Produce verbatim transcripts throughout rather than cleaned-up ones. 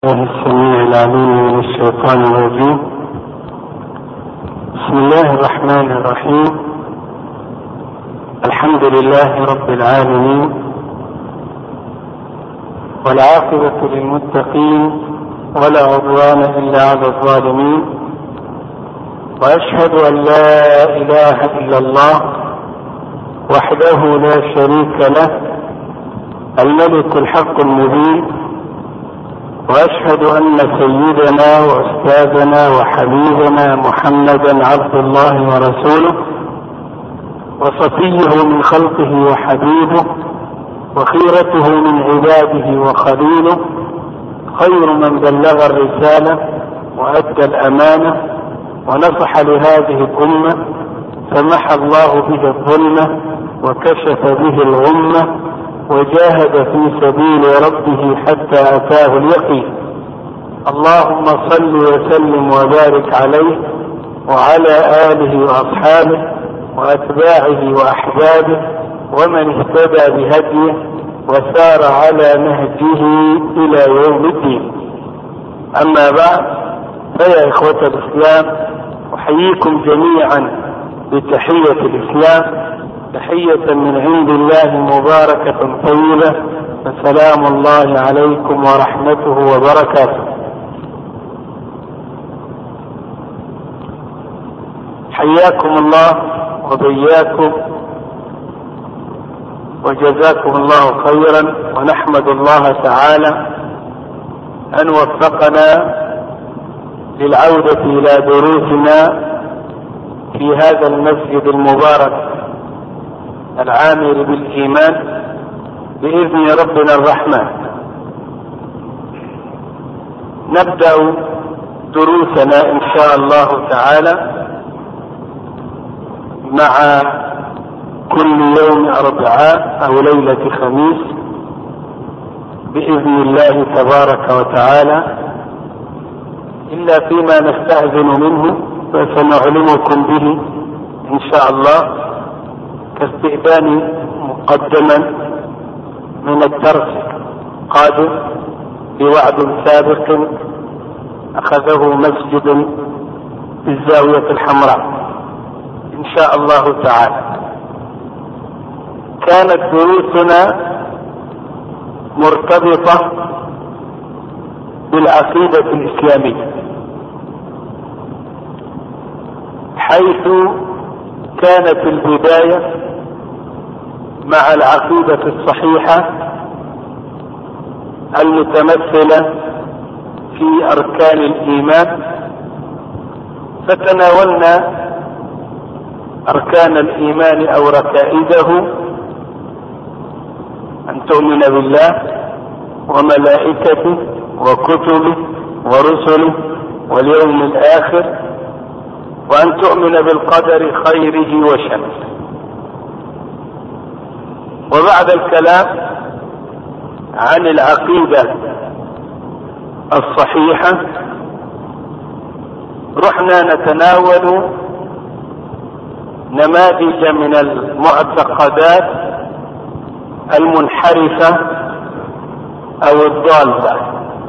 الله السميع العليم من الشيطان الرجيم. بسم الله الرحمن الرحيم. الحمد لله رب العالمين، والعاقبة للمتقين، ولا عدوان إلا على الظالمين، وأشهد أن لا إله إلا الله وحده لا شريك له الملك الحق المبين، وأشهد أن سيدنا وأستاذنا وحبيبنا محمدا عبد الله ورسوله، وصفيه من خلقه وحبيبه، وخيرته من عباده وخليله، خير من بلغ الرسالة وأدى الأمانة ونصح لهذه الأمة، فمحى الله به الظلمة وكشف به الغمة، وجاهد في سبيل ربه حتى أتاه اليقين. اللهم صل وسلم وبارك عليه وعلى آله وأصحابه وأتباعه وأحبابه ومن اهتدى بهديه وسار على نهجه إلى يوم الدين. أما بعد، فيا إخوة الإسلام، أحييكم جميعا بتحية الإسلام، تحية من عند الله مباركة طيبة، فسلام الله عليكم ورحمته وبركاته. حياكم الله وبياكم وجزاكم الله خيرا، ونحمد الله تعالى أن وفقنا للعودة إلى دروسنا في هذا المسجد المبارك العامر بالإيمان بإذن ربنا الرحمن. نبدأ دروسنا إن شاء الله تعالى مع كل يوم أربعاء أو ليلة خميس بإذن الله تبارك وتعالى، إلا فيما نستأذن منه فسنعلمكم به إن شاء الله، كاستئذان مقدما من الدرس قادم بوعد سابق أخذه مسجد الزاوية الحمراء إن شاء الله تعالى. كانت دروسنا مرتبطة بالعقيدة الإسلامية، حيث كانت البداية مع العقيدة الصحيحة المتمثلة في أركان الإيمان، فتناولنا أركان الإيمان أو ركائزه: أن تؤمن بالله وملائكته وكتبه ورسله واليوم الآخر، وأن تؤمن بالقدر خيره وشره. وبعد الكلام عن العقيدة الصحيحة رحنا نتناول نماذج من المعتقدات المنحرفة أو الضالة،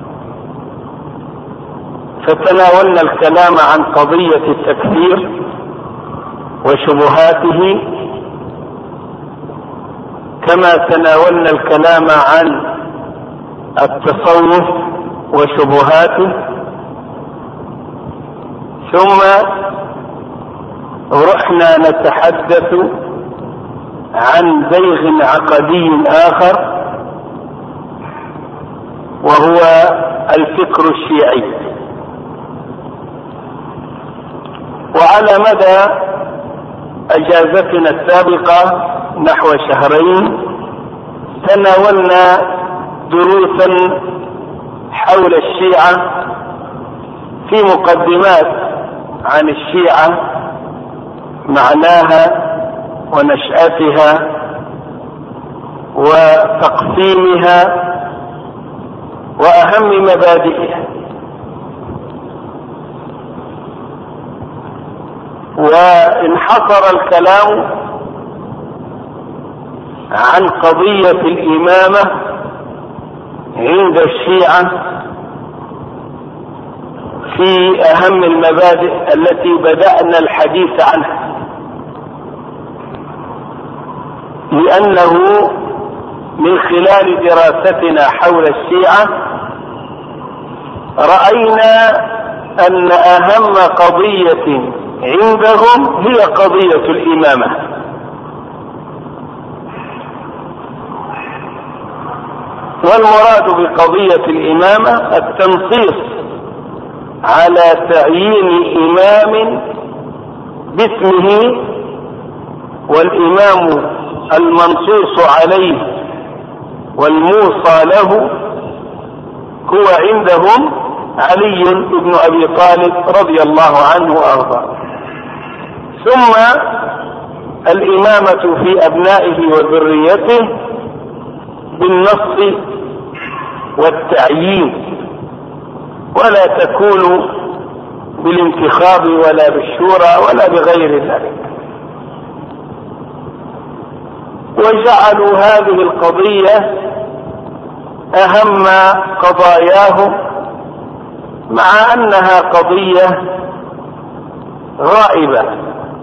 فتناولنا الكلام عن قضية التكفير وشبهاته، كما تناولنا الكلام عن التصوف وشبهاته، ثم رحنا نتحدث عن زيغ عقدي آخر وهو الفكر الشيعي. وعلى مدى أجازتنا السابقة نحو شهرين تناولنا دروسا حول الشيعة، في مقدمات عن الشيعة، معناها ونشأتها وتقسيمها وأهم مبادئها. وانحصر الكلام عن قضية الإمامة عند الشيعة في أهم المبادئ التي بدأنا الحديث عنها، لأنه من خلال دراستنا حول الشيعة رأينا أن أهم قضية عندهم هي قضية الإمامة، والمراد بقضية الإمامة التنصيص على تعيين إمام باسمه، والإمام المنصوص عليه والموصى له هو عندهم علي بن أبي طالب رضي الله عنه وأرضاه. ثم الإمامة في أبنائه وذريته بالنص والتعيين، ولا تكون بالانتخاب ولا بالشورى ولا بغير ذلك. وجعلوا هذه القضية أهم قضاياهم، مع أنها قضية غائبة.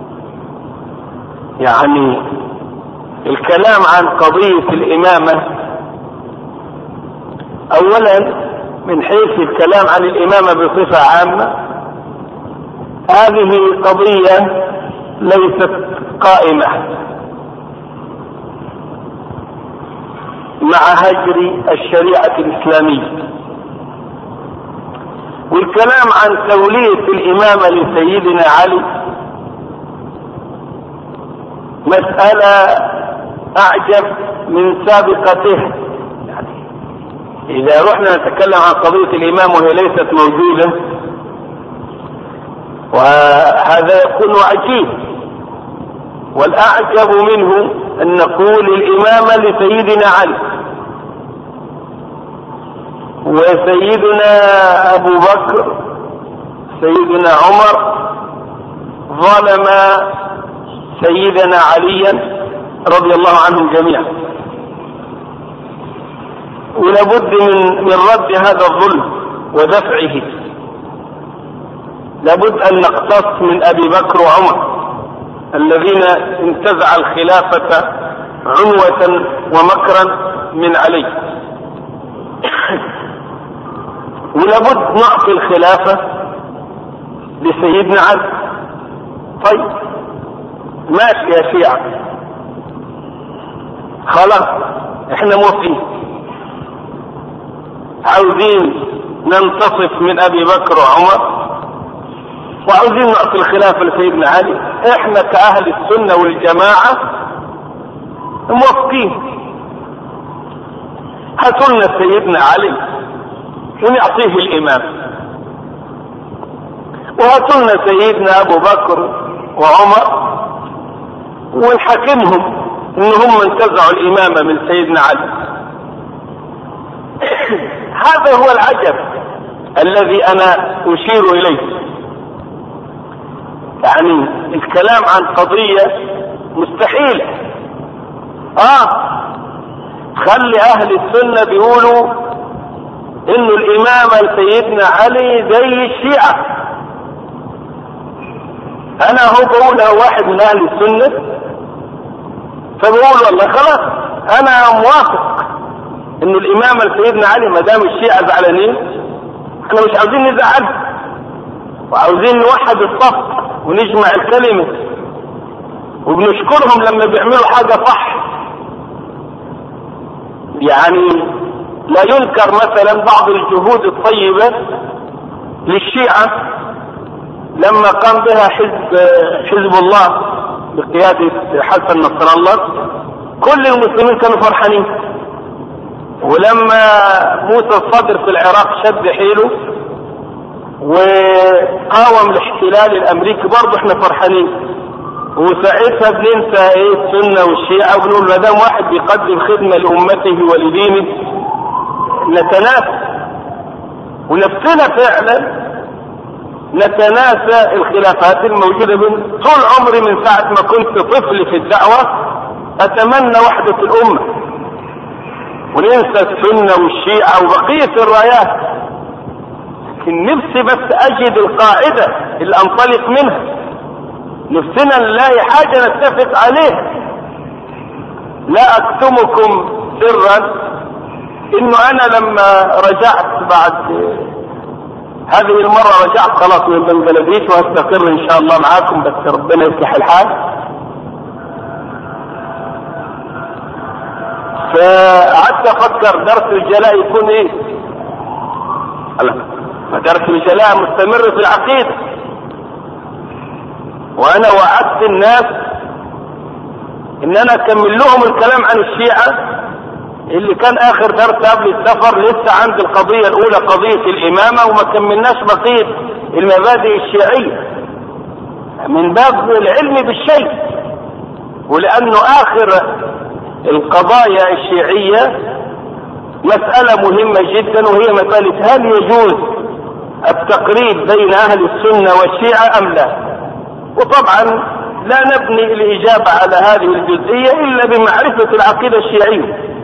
يعني الكلام عن قضية الإمامة أولا من حيث الكلام عن الإمامة بصفة عامة، هذه قضية ليست قائمة مع هجر الشريعة الإسلامية. والكلام عن تولية الإمامة لسيدنا علي مسألة أعجب من سابقته. يعني إذا رحنا نتكلم عن قضية الإمام وهي ليست موجودة، وهذا يكون عجيب. والأعجب منه أن نقول الإمامة لسيدنا علي، وسيدنا أبو بكر سيدنا عمر ظلم سيدنا عليا رضي الله عنهم جميعا، ولابد من من رد هذا الظلم ودفعه. لابد أن نقتص من أبي بكر وعمر الذين انتزع الخلافة عنوة ومكرا من علي، ولابد نعطي الخلافة لسيدنا علي. طيب ماشي يا شيعة، خلاص احنا موافقين، عاوزين ننتصف من ابي بكر وعمر وعاوزين نعطي الخلافة لسيدنا علي، احنا كأهل السنة والجماعة موافقين. هاتوا لنا سيدنا علي ونعطيه الإمام، وهاتوا لنا سيدنا أبو بكر وعمر ونحكمهم إنهم انتزعوا الإمامة من سيدنا علي. هذا هو العجب الذي أنا أشير إليه. يعني الكلام عن قضية مستحيلة. آه خلي أهل السنة بيقولوا إنه الإمامة لسيدنا علي زي الشيعة. أنا هو بقولها واحد من أهل السنة، فبقول والله خلاص أنا موافق إنه الإمامة لسيدنا علي ما دام الشيعة زعلانين، إحنا مش عاوزين نزعل، وعاوزين نوحد الصف ونجمع الكلمة، وبنشكرهم لما بيعملوا حاجة صح. يعني لا ينكر مثلا بعض الجهود الطيبة للشيعة لما قام بها حزب حزب الله بقيادة حسن نصر الله، كل المسلمين كانوا فرحانين. ولما موسى الصدر في العراق شد حيله وقاوم الاحتلال الامريكي برضه احنا فرحانين. وساعتها بننسى ايه السنة والشيعة وبنقول ما دام واحد بيقدم خدمة لأمته ولدينه نتناسى. ونفسنا فعلا نتناسى الخلافات الموجودة من طول عمري، من ساعة ما كنت طفل في الدعوة أتمنى وحدة الأمة، وننسى السنة والشيعة وبقية الرايات. لكن نفسي بس اجد القاعدة اللي انطلق منها، نفسنا نلاقي حاجة نتفق عليها. لا اكتمكم سرا انه انا لما رجعت بعد هذه المرة رجعت خلاص من بنجلاديش وهستقر ان شاء الله معاكم، بس ربنا يفتح الحال. فقعدت افكر درس الجلاء يكون ايه؟ درس الجلاء مستمر في العقيدة، وانا وعدت الناس ان انا اكمل لهم الكلام عن الشيعة اللي كان اخر درس قبل السفر. لسه عند القضية الاولى قضية الامامة وما كملناش بقية المبادئ الشيعية من باب العلم بالشيء، ولانه اخر القضايا الشيعية مسألة مهمة جدا، وهي مسألة هل يجوز التقريب بين اهل السنة والشيعة ام لا. وطبعا لا نبني الاجابة على هذه الجزئية الا بمعرفة العقيدة الشيعية،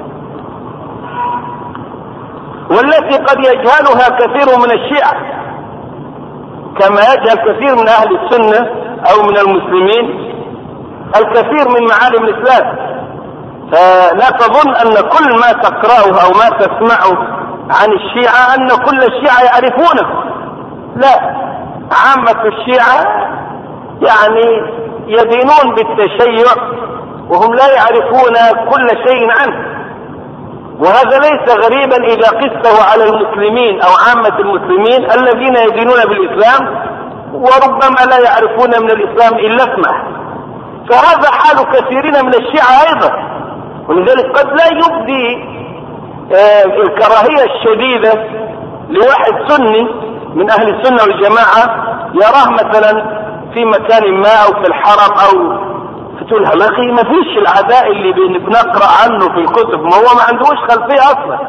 والتي قد يجهلها كثير من الشيعة كما يجهل كثير من اهل السنة او من المسلمين الكثير من معالم الاسلام. فلا تظن ان كل ما تقرأه او ما تسمعه عن الشيعة ان كل الشيعة يعرفونه، لا، عامة الشيعة يعني يدينون بالتشيع وهم لا يعرفون كل شيء عنه، وهذا ليس غريبا اذا قسته على المسلمين او عامة المسلمين الذين يدينون بالاسلام وربما لا يعرفون من الاسلام الا اسمه. فهذا حال كثيرين من الشيعة ايضا، ولذلك قد لا يبدي آه الكراهية الشديدة لواحد سني من اهل السنة والجماعة يراه مثلا في مكان ما او في الحرم او فتقول يا اخي ما فيش العداء اللي بنقرأ عنه في الكتب، ما هو ما عندهوش خلفية اصلا.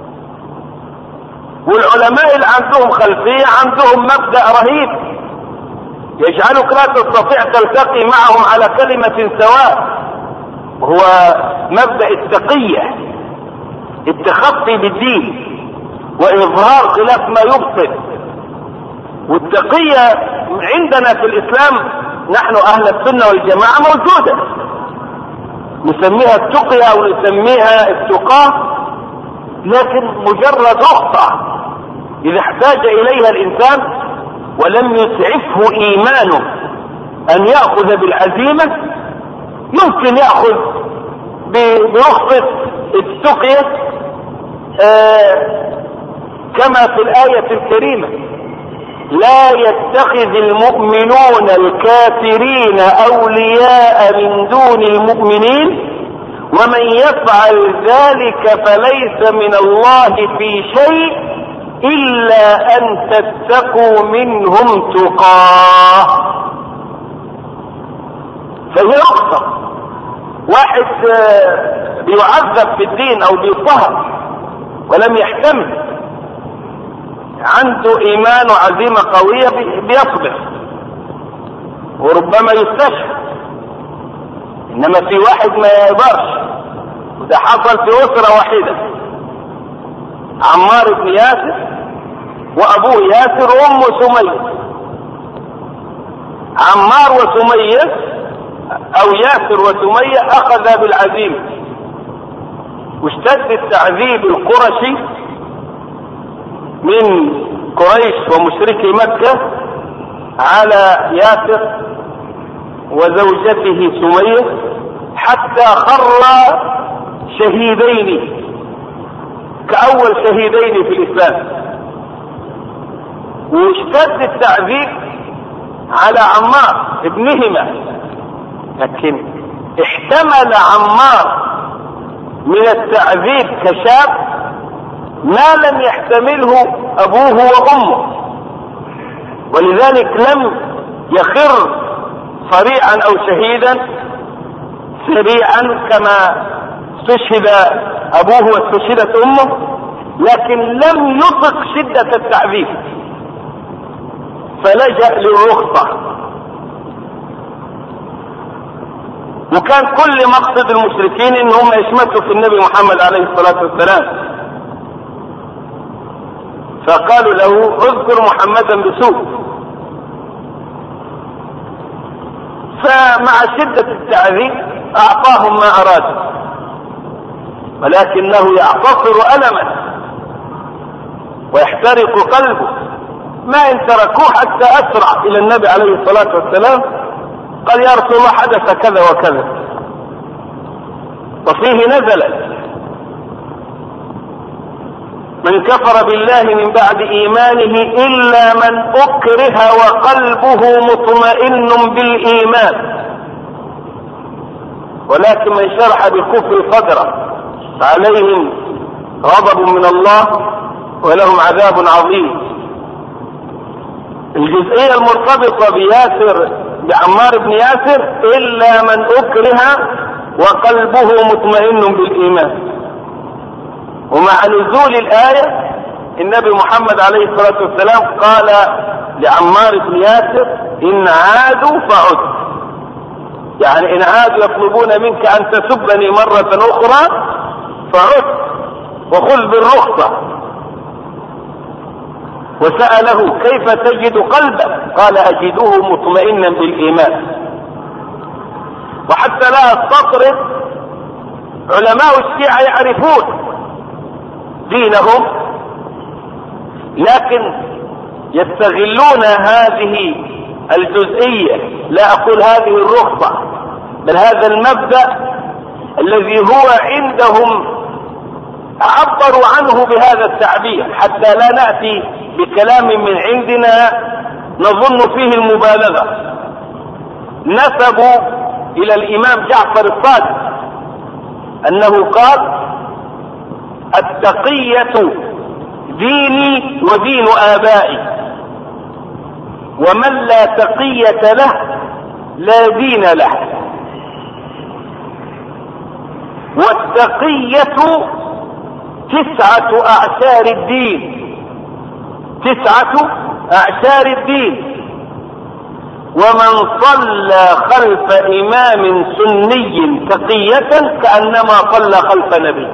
والعلماء اللي عندهم خلفية عندهم مبدأ رهيب يجعلك لا تستطيع تلتقي معهم على كلمة سواء، وهو مبدأ التقية، التخطي بالدين واظهار خلاف ما يبطل. والتقية عندنا في الاسلام نحن اهل السنة والجماعة موجودة، نسميها التقية او نسميها التقاة، لكن مجرد رخصة اذا احتاج اليها الانسان ولم يسعفه ايمانه ان يأخذ بالعزيمة ممكن يأخذ برخصة التقية آه كما في الآية الكريمة لا يتخذ المؤمنون الكافرين أولياء من دون المؤمنين ومن يفعل ذلك فليس من الله في شيء إلا أن تتقوا منهم تقاه. فهي رخصة. واحد بيعذب في الدين أو بيضطهد ولم يحتمل، عنده ايمان وعزيمة قوية بيصبر وربما يستشهد، انما في واحد ما يقدرش، وده حصل في اسرة واحدة، عمار بن ياسر وابوه ياسر وامه سمية. عمار وسمية او ياسر وسمية اخذ بالعزيمة، واشتد التعذيب القرشي من قريش ومشركي مكة على ياسر وزوجته سمية حتى خر شهيدين كأول شهيدين في الإسلام. واشتد التعذيب على عمار ابنهما، لكن احتمل عمار من التعذيب كشاب ما لم يحتمله ابوه وامه، ولذلك لم يخر صريعا او شهيدا سريعا كما استشهد ابوه واستشهدت امه، لكن لم يطق شدة التعذيب فلجأ للرخصة. وكان كل مقصد المشركين ان هم يشمتوا في النبي محمد عليه الصلاة والسلام، فقالوا له اذكر محمدا بسوء. فمع شدة التعذيب اعطاهم ما ارادوا، ولكنه يعتصر ألما ويحترق قلبه. ما ان تركوه حتى اسرع الى النبي عليه الصلاة والسلام، قال يا رسول الله حدث كذا وكذا، وفيه نزلت من كفر بالله من بعد ايمانه الا من اكره وقلبه مطمئن بالايمان، ولكن من شرح بالكفر صدره فعليهم غضب من الله ولهم عذاب عظيم. الجزئية المرتبطة بياسر بعمار بن ياسر الا من اكره وقلبه مطمئن بالايمان. ومع نزول الآية النبي محمد عليه الصلاة والسلام قال لعمار بن ياسر إن عادوا فعد، يعني إن عادوا يطلبون منك أن تسبني مرة أخرى فعد وخذ بالرخصة. وسأله كيف تجد قلبك؟ قال أجده مطمئنا بالإيمان. وحتى لا أستطرد، علماء الشيعة يعرفون دينهم لكن يستغلون هذه الجزئية، لا أقول هذه الرخصة، بل هذا المبدأ الذي هو عندهم عبروا عنه بهذا التعبير، حتى لا نأتي بكلام من عندنا نظن فيه المبالغة. نسبوا إلى الإمام جعفر الصادق أنه قال التقية ديني ودين آبائي، ومن لا تقية له لا دين له. والتقية تسعة أعشار الدين، تسعة أعشار الدين. ومن صلى خلف إمام سني تقية كأنما صلى خلف نبي.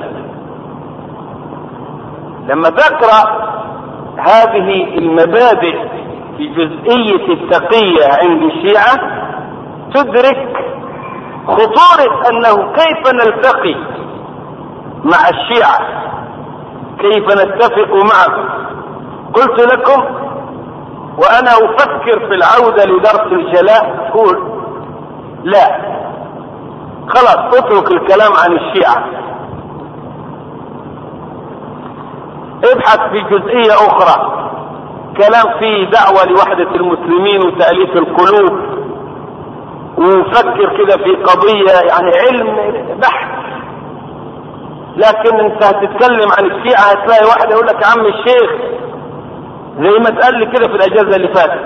لما تقرأ هذه المبادئ في جزئية التقية عند الشيعة تدرك خطورة أنه كيف نلتقي مع الشيعة، كيف نتفق معهم. قلت لكم وأنا أفكر في العودة لدرس الجلاء، قول لا خلاص اترك الكلام عن الشيعة، ابحث في جزئية أخرى، كلام في دعوة لوحدة المسلمين وتأليف القلوب، وفكر كده في قضية يعني علم بحث. لكن انت هتتكلم عن الشيعة هتلاقي واحد يقول لك يا عم الشيخ زي ما تقال لي كده في الأجازة اللي فاتت،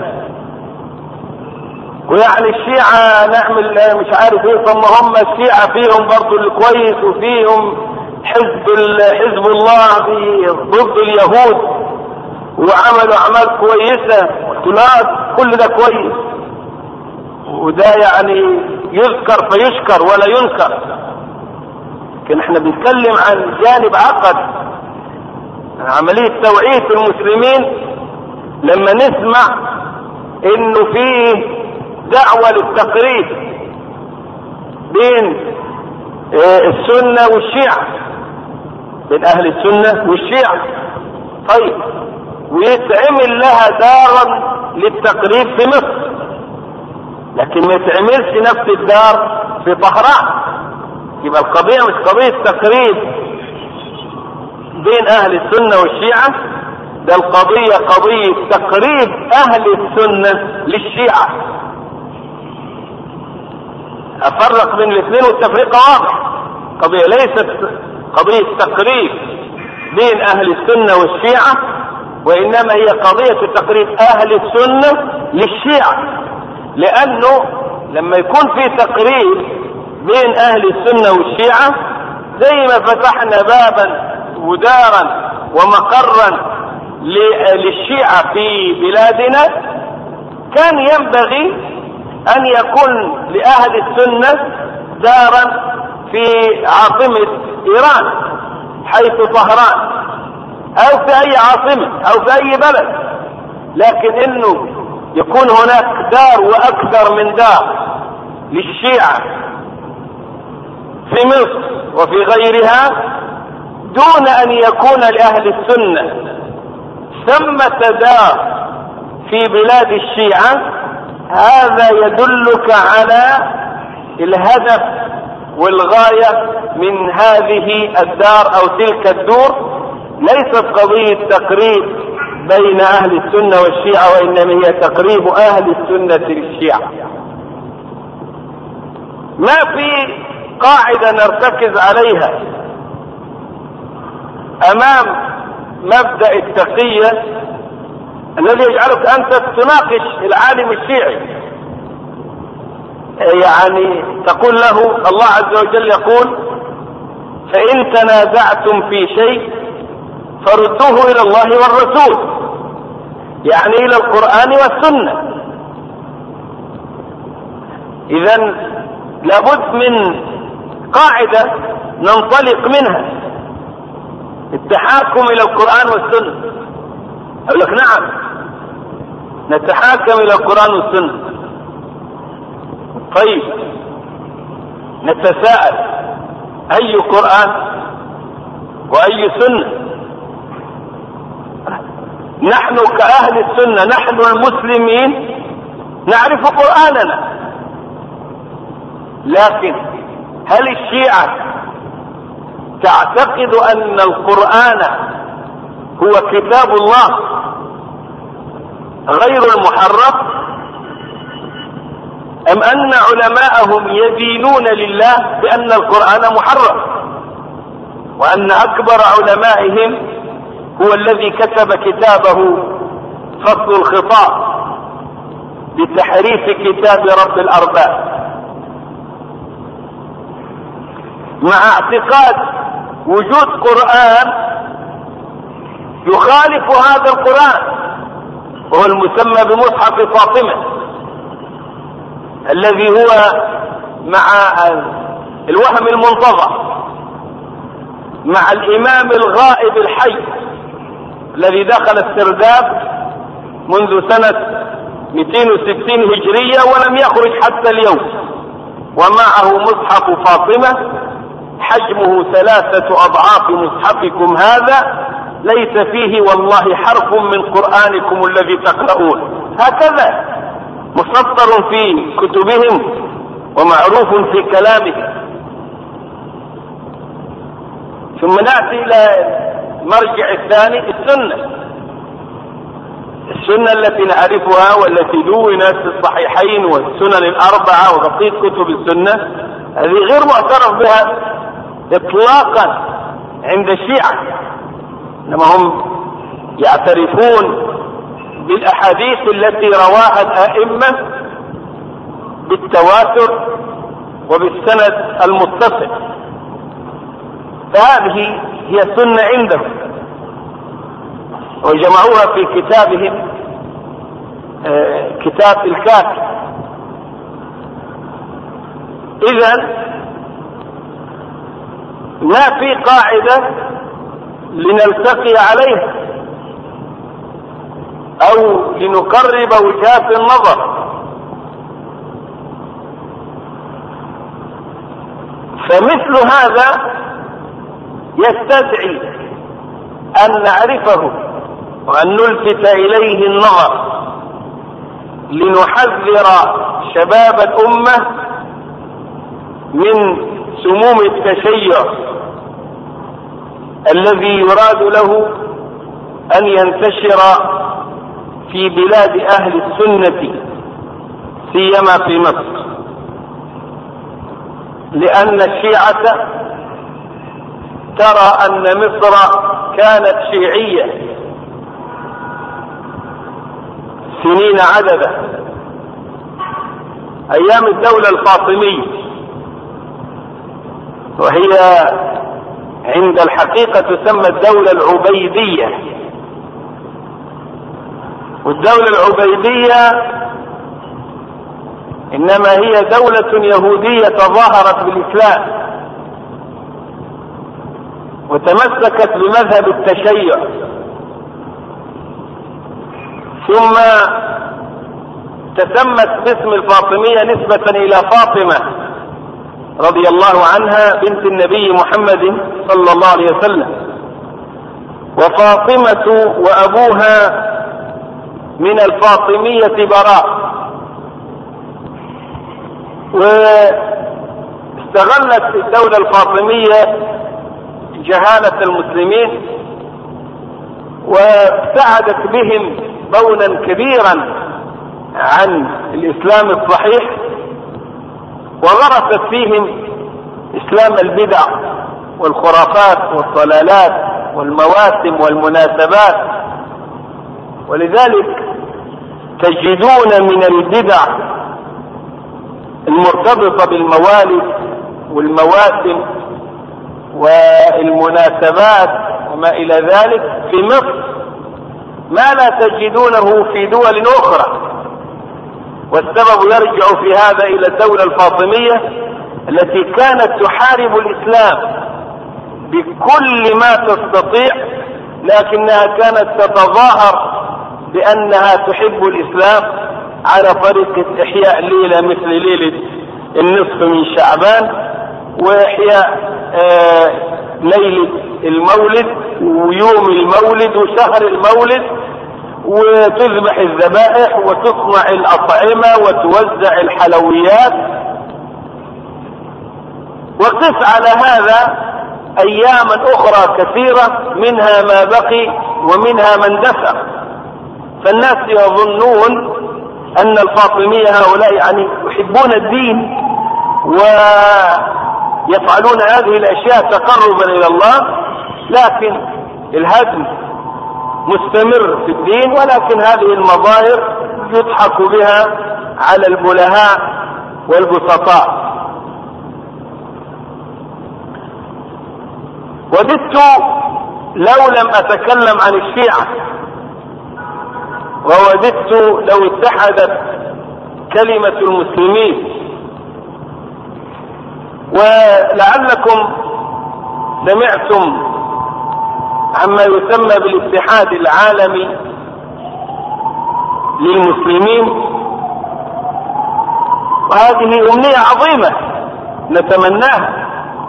ويعني الشيعة نعمل مش عارف ايه. طب ما هم الشيعة فيهم برضو الكويس وفيهم حزب حزب الله ضد اليهود وعملوا اعمال كويسة واختلاط، كل ده كويس وده يعني يذكر فيشكر ولا ينكر. لكن احنا بنتكلم عن جانب عقد، عملية توعية المسلمين. لما نسمع انه فيه دعوة للتقريب بين السنة والشيعة، بين اهل السنة والشيعة، طيب ويتعمل لها دارا للتقريب في مصر، لكن ما يتعملش نفس الدار في طهران. يبقى القضية مش قضية تقريب بين اهل السنة والشيعة، ده القضية قضية تقريب اهل السنة للشيعة. افرق بين الاثنين والتفريق واضح. قضية ليست قضية تقريب بين اهل السنة والشيعة، وانما هي قضية تقريب اهل السنة للشيعة. لانه لما يكون في تقريب بين اهل السنة والشيعة زي ما فتحنا بابا ودارا ومقرا للشيعة في بلادنا، كان ينبغي ان يكون لاهل السنة دارا في عاصمة ايران حيث طهران، او في اي عاصمة او في اي بلد، لكن انه يكون هناك دار واكثر من دار للشيعة في مصر وفي غيرها دون ان يكون لاهل السنة ثمة دار في بلاد الشيعة، هذا يدلك على الهدف والغاية من هذه الدار او تلك الدور. ليست قضية تقريب بين اهل السنة والشيعة، وانما هي تقريب اهل السنة للشيعة. ما في قاعدة نرتكز عليها امام مبدأ التقية الذي يجعلك انت تناقش العالم الشيعي. يعني تقول له الله عز وجل يقول فإن تنازعتم في شيء فردوه إلى الله والرسول، يعني إلى القرآن والسنة. إذن لابد من قاعدة ننطلق منها، التحاكم إلى القرآن والسنة. أقول لك نعم نتحاكم إلى القرآن والسنة. طيب نتساءل أي قرآن وأي سنة؟ نحن كأهل السنة نحن المسلمين نعرف قرآننا، لكن هل الشيعة تعتقد أن القرآن هو كتاب الله غير المحرف، أم أن علماءهم يدينون لله بأن القرآن محرف، وأن أكبر علمائهم هو الذي كتب كتابه فصل الخطاب بتحريف كتاب رب الأرباب، مع اعتقاد وجود قرآن يخالف هذا القرآن، وهو المسمى بمصحف فاطمة الذي هو مع الوهم المنتظر، مع الإمام الغائب الحي الذي دخل السرداب منذ سنة مئتين وستين هجرية ولم يخرج حتى اليوم، ومعه مصحف فاطمة حجمه ثلاثة أضعاف مصحفكم هذا، ليس فيه والله حرف من قرآنكم الذي تقرؤون. هكذا مسطر في كتبهم ومعروف في كلامهم. ثم نأتي إلى المرجع الثاني، السنة. السنة التي نعرفها والتي دونت في الصحيحين والسنن الأربعة وبقية كتب السنة، هذه غير معترف بها إطلاقا عند الشيعة، إنما هم يعترفون بالأحاديث التي رواها الأئمة بالتواتر وبالسند المتصل، فهذه هي السنة عندهم، وجمعوها في كتابهم آه كتاب الكافي. إذن ما في قاعدة لنلتقي عليها أو لنقرب وجهات النظر، فمثل هذا يستدعي أن نعرفه وأن نلفت إليه النظر لنحذر شباب الأمة من سموم التشيع الذي يراد له أن ينتشر في بلاد أهل السنة سيما في مصر، لأن الشيعة ترى أن مصر كانت شيعية سنين عددة أيام الدولة الفاطمية، وهي عند الحقيقة تسمى الدولة العبيدية. والدولة العبيدية إنما هي دولة يهودية تظاهرت بالإسلام، وتمسكت بمذهب التشيع، ثم تسمت باسم الفاطمية نسبة إلى فاطمة رضي الله عنها بنت النبي محمد صلى الله عليه وسلم. وفاطمة وأبوها من الفاطمية براء. واستغلت الدولة الفاطمية جهالة المسلمين وابتعدت بهم بعدا كبيرا عن الإسلام الصحيح، وغرست فيهم إسلام البدع والخرافات والضلالات والمواسم والمناسبات. ولذلك تجدون من البدع المرتبطة بالموالد والمواسم والمناسبات وما إلى ذلك في مصر ما لا تجدونه في دول أخرى. والسبب يرجع في هذا إلى الدولة الفاطمية التي كانت تحارب الإسلام بكل ما تستطيع، لكنها كانت تتظاهر بأنها تحب الإسلام على طريقة إحياء ليلة مثل ليلة النصف من شعبان، وإحياء آه ليلة المولد ويوم المولد وشهر المولد، وتذبح الذبائح وتصنع الأطعمة وتوزع الحلويات. وقف على هذا أياما أخرى كثيرة منها ما بقي ومنها من دفع. فالناس يظنون أن الفاطمية هؤلاء يعني يحبون الدين ويفعلون هذه الأشياء تقربا إلى الله، لكن الهدم مستمر في الدين، ولكن هذه المظاهر يضحك بها على البلهاء والبسطاء. وددت لو لم أتكلم عن الشيعة، ووددت لو اتحدت كلمة المسلمين. ولعلكم سمعتم عما يسمى بالاتحاد العالمي للمسلمين، وهذه أمنية عظيمة نتمناها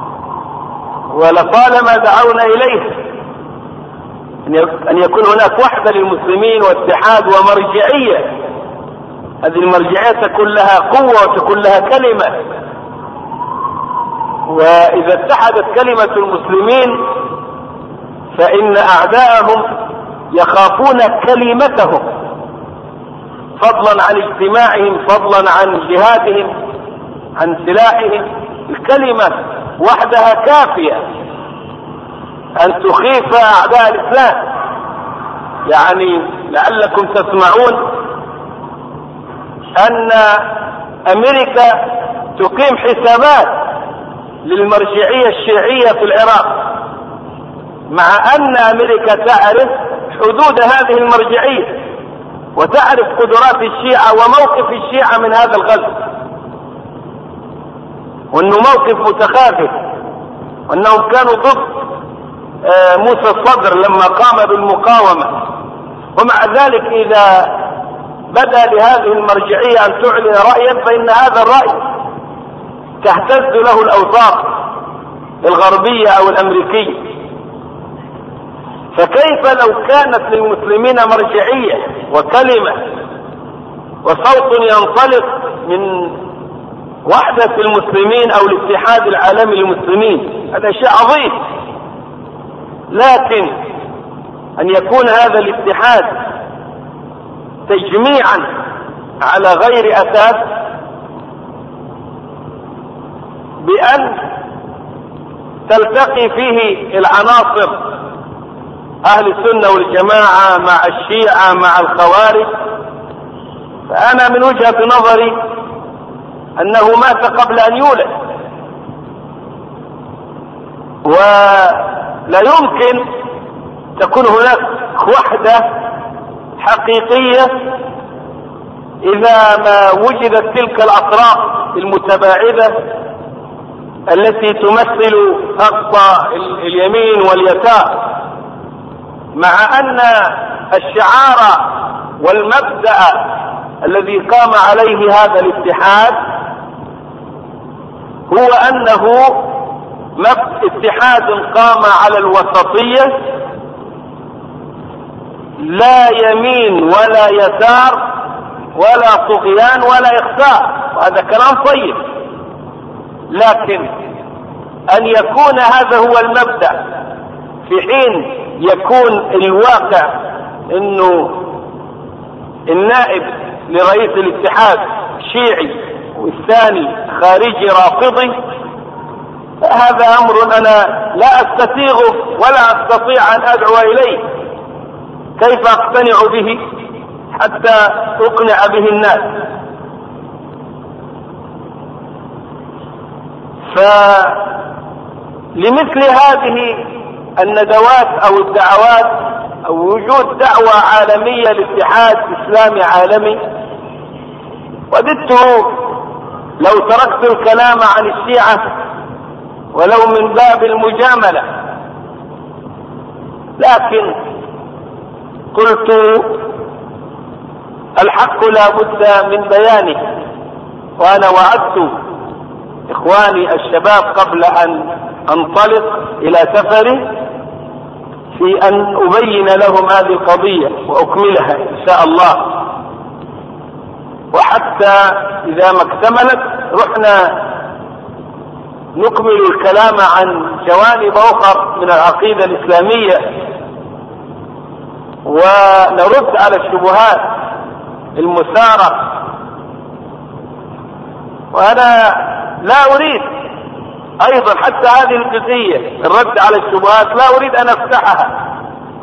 ولطالما دعونا إليه، أن يكون هناك وحدة للمسلمين واتحاد ومرجعية. هذه المرجعية تكون لها قوة وتكون لها كلمة، وإذا اتحدت كلمة المسلمين فإن أعداءهم يخافون كلمتهم، فضلا عن اجتماعهم، فضلا عن جهادهم، عن سلاحهم. الكلمة وحدها كافية أن تخيف أعداء الإسلام. يعني لعلكم تسمعون أن أمريكا تقيم حسابات للمرجعية الشيعية في العراق، مع أن أمريكا تعرف حدود هذه المرجعية وتعرف قدرات الشيعة وموقف الشيعة من هذا الغزو، وأنه موقف متخاذل، وأنهم كانوا ضد موسى الصدر لما قام بالمقاومة. ومع ذلك إذا بدأ لهذه المرجعية أن تعلن رأيا فإن هذا الرأي تهتز له الأوساط الغربية أو الأمريكية. فكيف لو كانت للمسلمين مرجعية وكلمة وصوت ينطلق من وحدة المسلمين أو الاتحاد العالمي للمسلمين؟ هذا شيء عظيم. لكن أن يكون هذا الاتحاد تجميعا على غير أساس، بأن تلتقي فيه العناصر أهل السنة والجماعة مع الشيعة مع الخوارج، فأنا من وجهة نظري أنه مات قبل أن يولد، ولا يمكن تكون هناك وحدة حقيقية إذا ما وجدت تلك الأطراف المتباعدة التي تمثل أقصى اليمين واليسار، مع أن الشعار والمبدأ الذي قام عليه هذا الاتحاد هو أنه اتحاد قام على الوسطية، لا يمين ولا يسار ولا طغيان ولا إخفاء، وهذا كلام طيب. لكن أن يكون هذا هو المبدأ في حين يكون الواقع أنه النائب لرئيس الاتحاد شيعي والثاني خارجي رافضي، هذا أمر أنا لا أستسيغه ولا أستطيع أن أدعو إليه. كيف أقتنع به حتى أقنع به الناس؟ فلمثل هذه الندوات أو الدعوات أو وجود دعوة عالمية لاتحاد إسلامي عالمي، وددت لو تركت الكلام عن الشيعة ولو من باب المجاملة، لكن قلت الحق لا بد من بيانه، وأنا وعدت إخواني الشباب قبل أن أنطلق إلى سفري في أن أبين لهم هذه القضية وأكملها إن شاء الله. وحتى إذا ما اكتملت رحنا نكمل الكلام عن جوانب أخرى من العقيدة الإسلامية ونرد على الشبهات المثارة. وأنا لا أريد أيضا حتى هذه الجزئية الرد على الشبهات لا أريد أن أفتحها،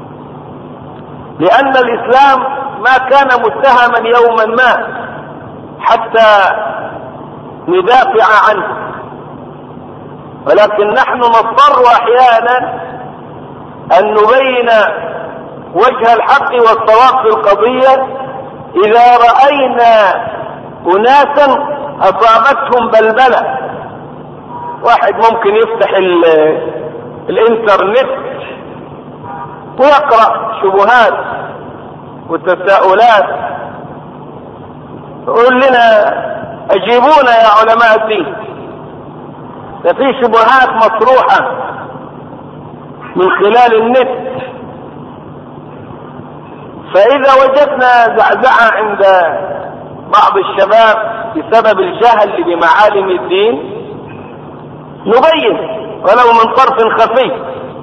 لأن الإسلام ما كان متهما يوما ما حتى ندافع عنه، ولكن نحن نضطر أحيانا أن نبين وجه الحق والصواب في القضية إذا رأينا أناسا أصابتهم بلبلة. واحد ممكن يفتح الانترنت ويقرأ شبهات وتساؤلات، يقول لنا أجيبونا يا علماء الدين، ده في شبهات مطروحة من خلال النت. فإذا وجدنا زعزعة عند بعض الشباب بسبب الجهل بمعالم الدين نبين ولو من طرف خفي،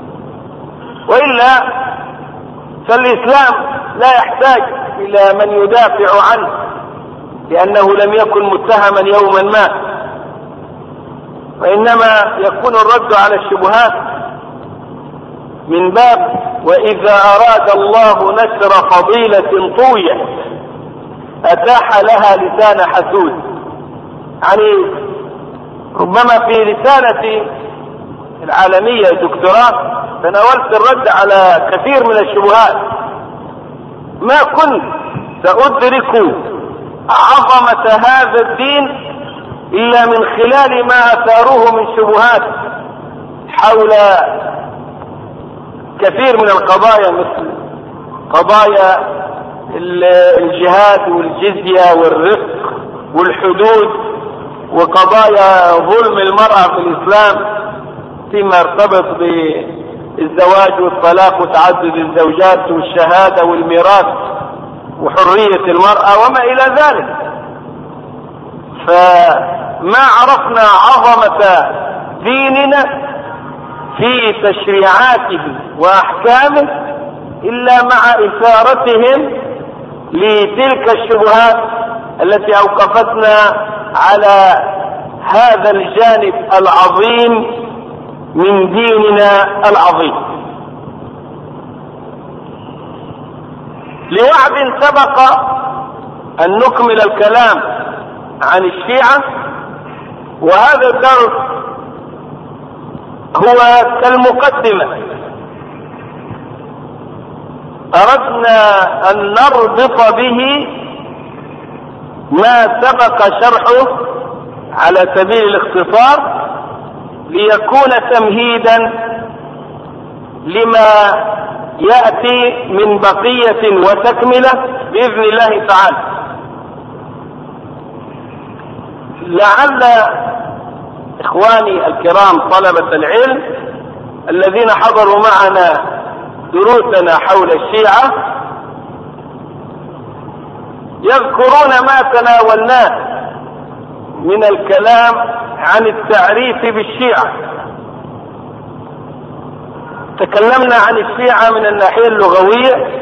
وإلا فالإسلام لا يحتاج إلى من يدافع عنه، لأنه لم يكن متهما يوما ما، وإنما يكون الرد على الشبهات من باب وإذا أراد الله نشر فضيلة طوية أتاح لها لسان حسود. يعني ربما في رسالتي العالمية دكتوراه تناولت الرد على كثير من الشبهات، ما كنت سأدرك عظمة هذا الدين إلا من خلال ما أثاروه من شبهات حول كثير من القضايا، مثل قضايا الجهاد والجزية والرفق والحدود، وقضايا ظلم المرأة في الإسلام فيما ارتبط بالزواج والطلاق وتعدد الزوجات والشهادة والميراث وحرية المرأة وما إلى ذلك. فما عرفنا عظمة ديننا في تشريعاته وأحكامه إلا مع إثارتهم لتلك الشبهات التي أوقفتنا على هذا الجانب العظيم من ديننا العظيم. لوعد سبق أن نكمل الكلام عن الشيعة، وهذا الدرس هو كالمقدمة. أردنا أن نربط به ما سبق شرحه على سبيل الاختصار ليكون تمهيدا لما يأتي من بقية وتكملة بإذن الله تعالى. لعل إخواني الكرام طلبة العلم الذين حضروا معنا دروسنا حول الشيعة يذكرون ما تناولناه من الكلام عن التعريف بالشيعة. تكلمنا عن الشيعة من الناحية اللغوية،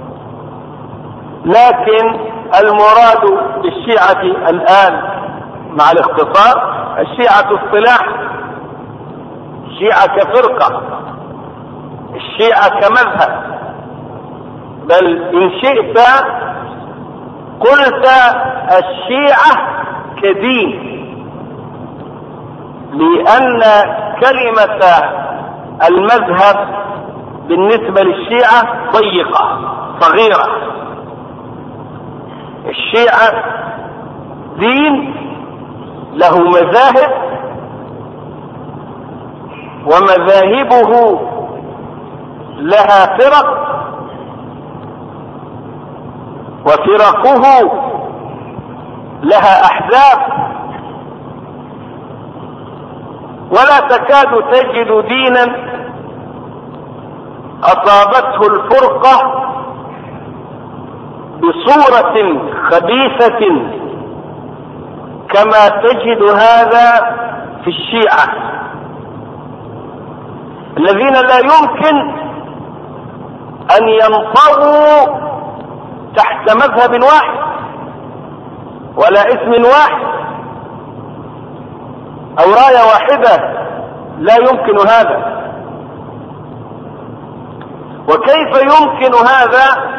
لكن المراد بالشيعة الآن مع الاختصار الشيعة اصطلاح، الشيعة كفرقة، الشيعة كمذهب، بل إن شئت قلت الشيعة كدين، لأن كلمة المذهب بالنسبة للشيعة ضيقة صغيرة. الشيعة دين له مذاهب، ومذاهبه لها فرق، وفرقه لها أحزاب، ولا تكاد تجد دينا أصابته الفرقة بصورة خبيثة كما تجد هذا في الشيعة، الذين لا يمكن أن ينطووا تحت مذهب واحد ولا اسم واحد أو راية واحدة، لا يمكن هذا. وكيف يمكن هذا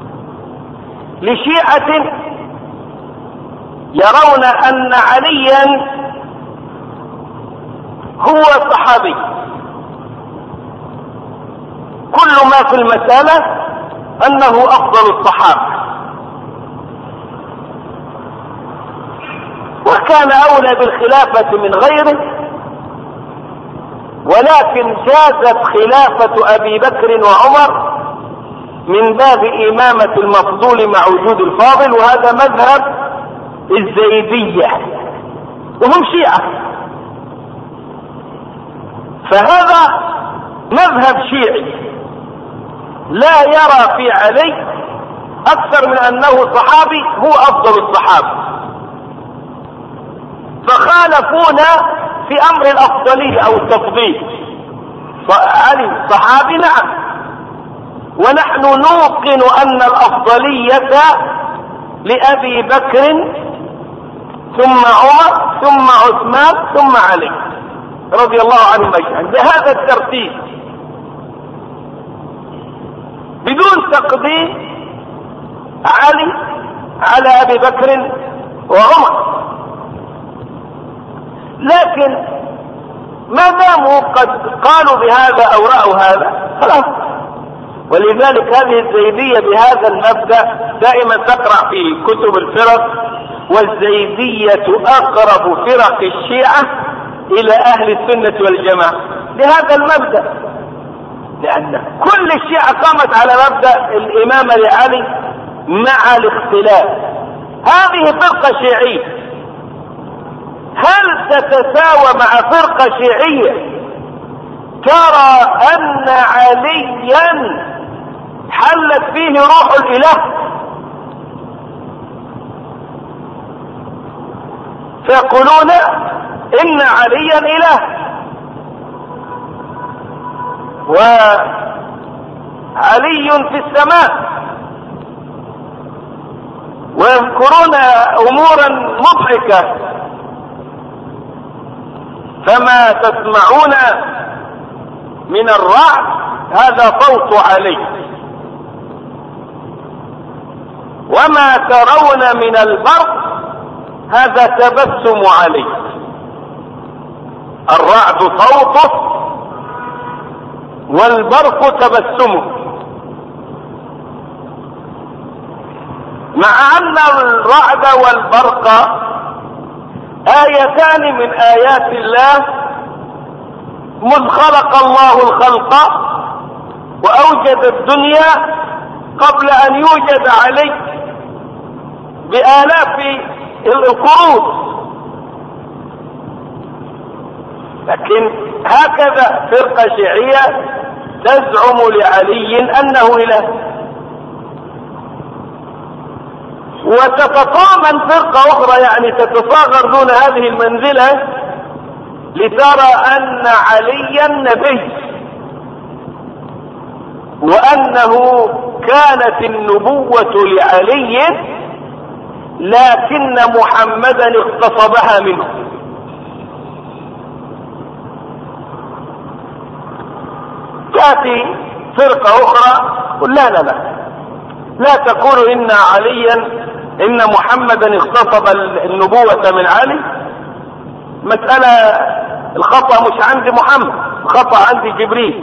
لشيعة يرون أن عليا هو صحابي؟ كل ما في المسألة أنه أفضل الصحابة، وكان أولى بالخلافة من غيره، ولكن جازت خلافة أبي بكر وعمر من باب إمامة المفضول مع وجود الفاضل، وهذا مذهب الزيدية وهم شيعة. فهذا مذهب شيعي لا يرى في علي أكثر من أنه صحابي هو أفضل الصحابة، فخالفونا في أمر الأفضلية أو التفضيل. علي صحابي نعم، ونحن نوقن أن الأفضلية لأبي بكر ثم عمر ثم عثمان ثم علي رضي الله عنهم أجمعين بهذا الترتيب بدون تقديم علي على أبي بكر وعمر. لكن ما داموا قد قالوا بهذا أو رأوا هذا خلاص. ولذلك هذه الزيدية بهذا المبدأ دائما تقرأ في كتب الفرق، والزيدية أقرب فرق الشيعة إلى أهل السنة والجماعة بهذا المبدأ، لأن كل الشيعة قامت على مبدأ الإمامة لعلي مع الاختلاف. هذه فرقة شيعية، هل تتساوى مع فرقة شيعية ترى أن عليا حلت فيه روح الإله فيقولون إن عليا إله وعلي في السماء، ويذكرون أمورا مضحكة فما تسمعون من الرعد هذا صوت علي، وما ترون من البرق هذا تبسم علي. الرعد صوته والبرق تبسمه، مع أن الرعد والبرق آيتان من آيات الله مذ خلق الله الخلق وأوجد الدنيا قبل أن يوجد علي بآلاف القرون. لكن هكذا فرقة شيعية تزعم لعلي أنه إله، وتتطامن فرقة أخرى يعني تتصاغر دون هذه المنزلة لترى أن عليا نبي، وأنه كانت النبوة لعلي لكن محمدا اغتصبها منه. تأتي فرقة أخرى قل لا لا لا لا تقولوا إن عليا إن محمدا اغتصب النبوة من علي، مسألة الخطأ مش عند محمد، الخطأ عند جبريل.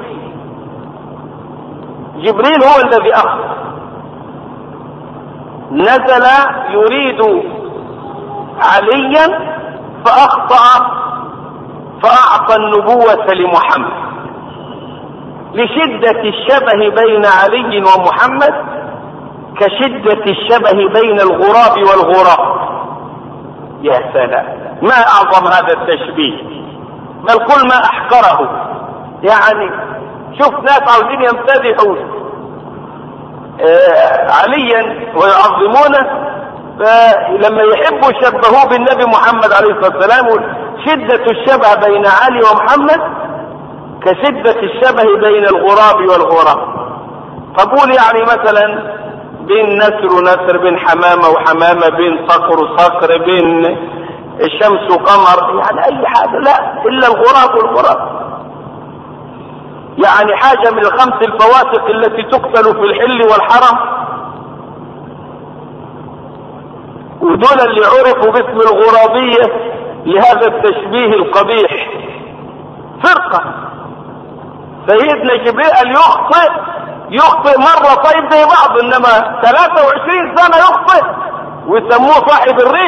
جبريل هو الذي أخطأ، نزل يريد عليا فأخطأ فأعطى النبوة لمحمد لشدة الشبه بين علي ومحمد كشدة الشبه بين الغراب والغراب. يا سلام، ما أعظم هذا التشبيه، بل كل ما أحقره. يعني شوف ناس عاوزين يمتدحوا آه عليا ويعظمونه، فلما يحبوا يشبهوه بالنبي محمد عليه الصلاة والسلام شدة الشبه بين علي ومحمد كشدة الشبه بين الغراب والغراب. فقول يعني مثلا بين نسر ونسر، بين حمامة وحمامة، بين صقر وصقر، بين الشمس وقمر، يعني أي حاجة، لا إلا الغراب والغراب. يعني حاجة من الخمس الفواسق التي تقتل في الحل والحرم، ودول اللي عرفوا باسم الغرابية لهذا التشبيه القبيح. فرقة سيدنا جبريل يخطئ يخطئ مرة طيب زي بعض، انما ثلاثة وعشرين سنة يخطئ ويسموه صاحب الريش.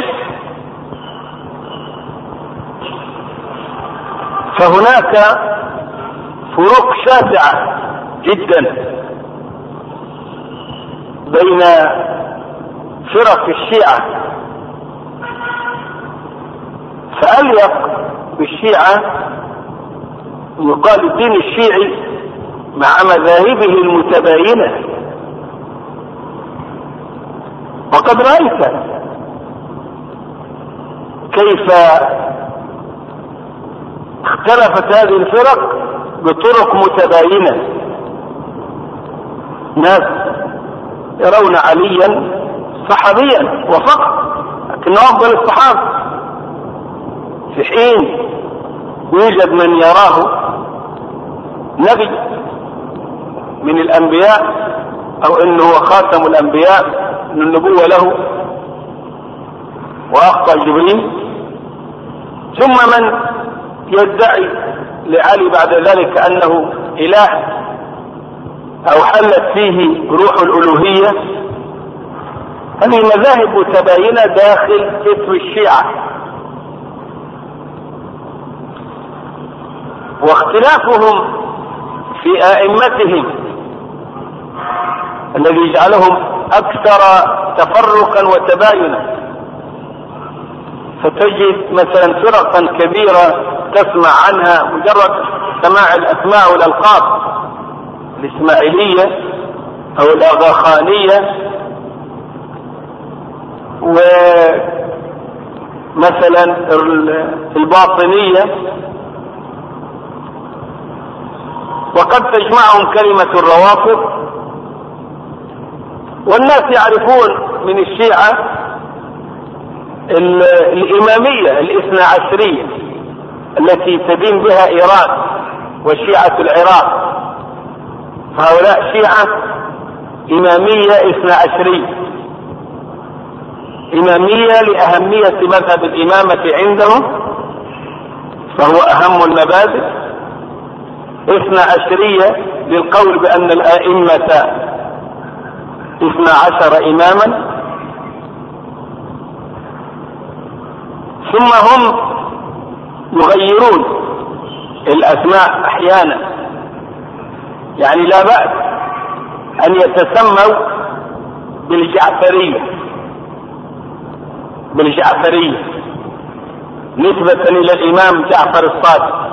فهناك فروق شاسعة جدا بين فرق الشيعة، فأليق بالشيعة يقال الدين الشيعي مع مذاهبه المتباينة. وقد رأيت كيف اختلفت هذه الفرق بطرق متباينة. ناس يرون عليا صحابيا وفقط لكنه أفضل الصحابة، في حين يوجد من يراه نبي من الأنبياء، أو إنه هو خاتم الأنبياء، إن النبوة له وأخطأ جبريل. ثم من يدعي لعلي بعد ذلك أنه إله أو حلت فيه روح الألوهية. هذه مذاهب متباينة داخل اسم الشيعة، واختلافهم في آئمتهم الذي يجعلهم أكثر تفرقا وتباينا. فتجد مثلا فرقا كبيرة تسمع عنها مجرد سماع الأسماء والألقاب، الإسماعيلية أو الأغاخانية، ومثلا الباطنية، وقد تجمعهم كلمة الروافض. والناس يعرفون من الشيعة الإمامية الاثنى عشرية التي تدين بها إيران وشيعة العراق، فهؤلاء شيعة إمامية اثنى عشرية، إمامية لأهمية مذهب الإمامة عندهم فهو أهم المبادئ، اثنى عشرية للقول بأن الآئمة اثنى عشر إماما. ثم هم يغيرون الأسماء أحيانا، يعني لا بأس أن يتسموا بالجعفرية بالجعفرية نسبة إلى الإمام جعفر الصادق،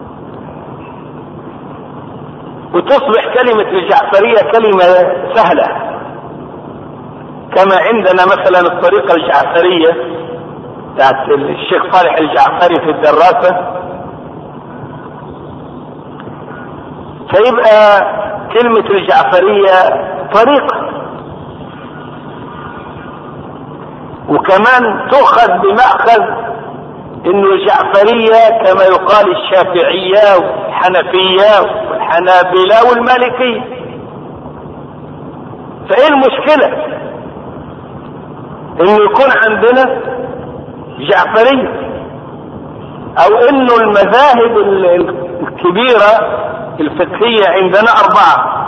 وتصبح كلمة الجعفرية كلمة سهلة، كما عندنا مثلا الطريقة الجعفرية بتاعت الشيخ صالح الجعفري في الدراسة، فيبقى كلمة الجعفرية طريقة، وكمان تؤخذ بمأخذ انه الجعفرية كما يقال الشافعية والحنفية والحنابلة والمالكية. فايه المشكلة انه يكون عندنا جعفرية، او انه المذاهب الكبيرة الفقهية عندنا اربعة: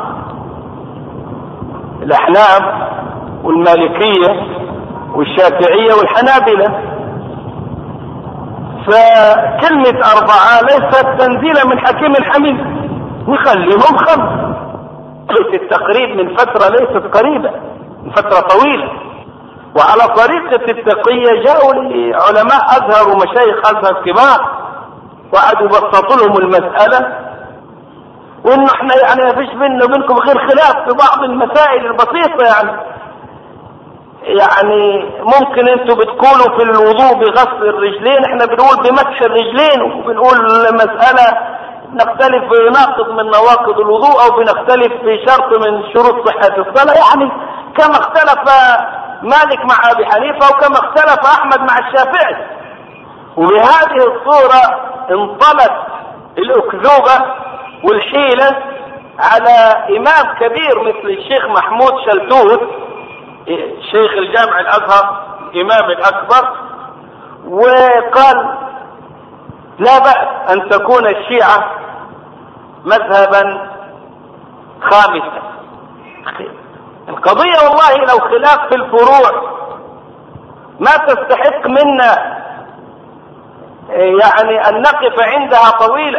الاحناف والمالكية والشافعية والحنابلة. فكلمة أربعة ليست تنزيلا من حكيم حميد، نخليهم خمس. التقريب من فترة ليست قريبة، من فترة طويلة. وعلى طريقة التقية جاءوا لعلماء أزهر ومشايخ أزهر كبار وقعدوا بسطوا لهم المسألة، وإنه إحنا يعني ما فيش بيننا وبينكم غير خلاف في بعض المسائل البسيطة، يعني يعني ممكن انتوا بتقولوا في الوضوء بغسل الرجلين، احنا بنقول بمسح الرجلين، وبنقول مسألة نختلف في ناقض من نواقض الوضوء، او بنختلف في شرط من شروط صحة الصلاة، يعني كما اختلف مالك مع ابي حنيفة وكما اختلف احمد مع الشافعي. وبهذه الصورة انطلت الاكذوبة والحيلة على امام كبير مثل الشيخ محمود شلتوت شيخ الجامع الازهر الامام الاكبر، وقال لا بأس ان تكون الشيعة مذهبا خامسا. القضية والله لو خلاف في الفروع ما تستحق منا يعني ان نقف عندها طويلا،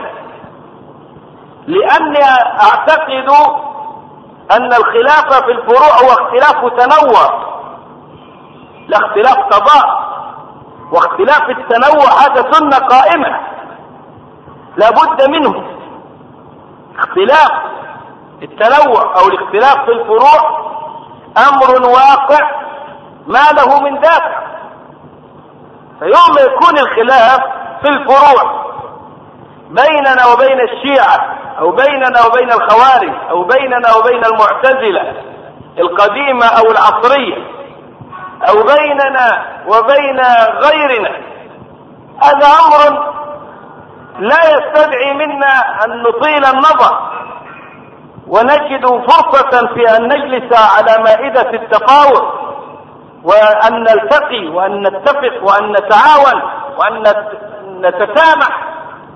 لاني اعتقد ان الخلاف في الفروع هو اختلاف تنوع لا اختلاف قضاء، واختلاف التنوع هذا سنة قائمة لا بد منه. اختلاف التنوع او الاختلاف في الفروع امر واقع ما له من دافع. فيوم يكون الخلاف في الفروع بيننا وبين الشيعة او بيننا وبين الخوارج او بيننا وبين المعتزلة القديمة او العصرية او بيننا وبين غيرنا، هذا امر لا يستدعي منا ان نطيل النظر ونجد فرصة في ان نجلس على مائدة التفاوض وان نلتقي وان نتفق وان نتعاون وان نتسامح.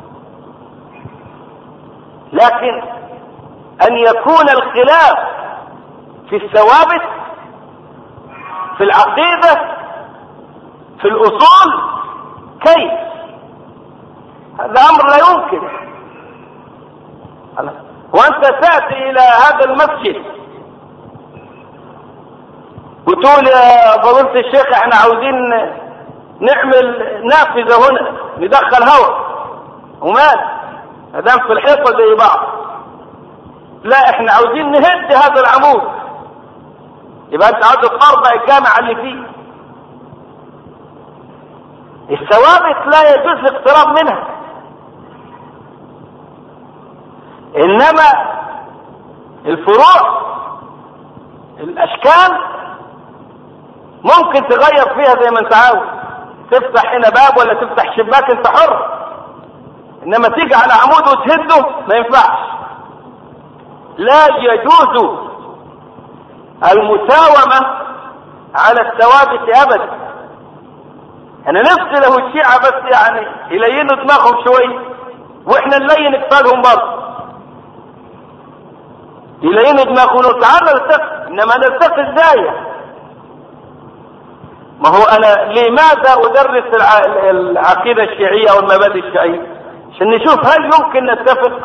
لكن ان يكون الخلاف في الثوابت في العقيدة في الاصول كيف؟ هذا امر لا يمكن. وانت تأتي الى هذا المسجد وتقول يا فضيلة الشيخ احنا عاوزين نعمل نافذة هنا ندخل هواء ومال هدام في الحيطة زي بعض، لا احنا عاوزين نهد هذا العمود، يبقى انت عاوز تطربق الجامعة اللي فيه. الثوابت لا يجوز الاقتراب منها، انما الفروع الاشكال ممكن تغير فيها زي ما انت عاوز، تفتح هنا باب ولا تفتح شباك انت حر، انما تيجي على عمود وتهده ما ينفعش. لا يجوز المساومة على الثوابت ابدا. انا نفسي له الشيعة بس يعني يلينوا دماغهم شوي واحنا نلين كفالهم برضه، يلينوا دماغهم تعالى نلتقي، انما نلتقي ازاي؟ ما هو انا لماذا ادرس العقيدة الشيعية والمبادئ الشيعية؟ عشان نشوف هل يمكن نتفق.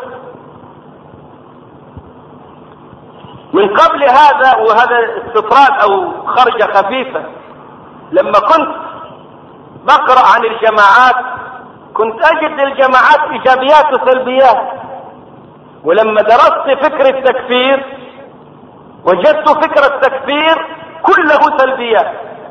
من قبل هذا، وهذا استطراد او خرجة خفيفة، لما كنت بقرأ عن الجماعات كنت اجد للجماعات ايجابيات وسلبيات، ولما درست فكر التكفير وجدت فكر التكفير كله سلبيات.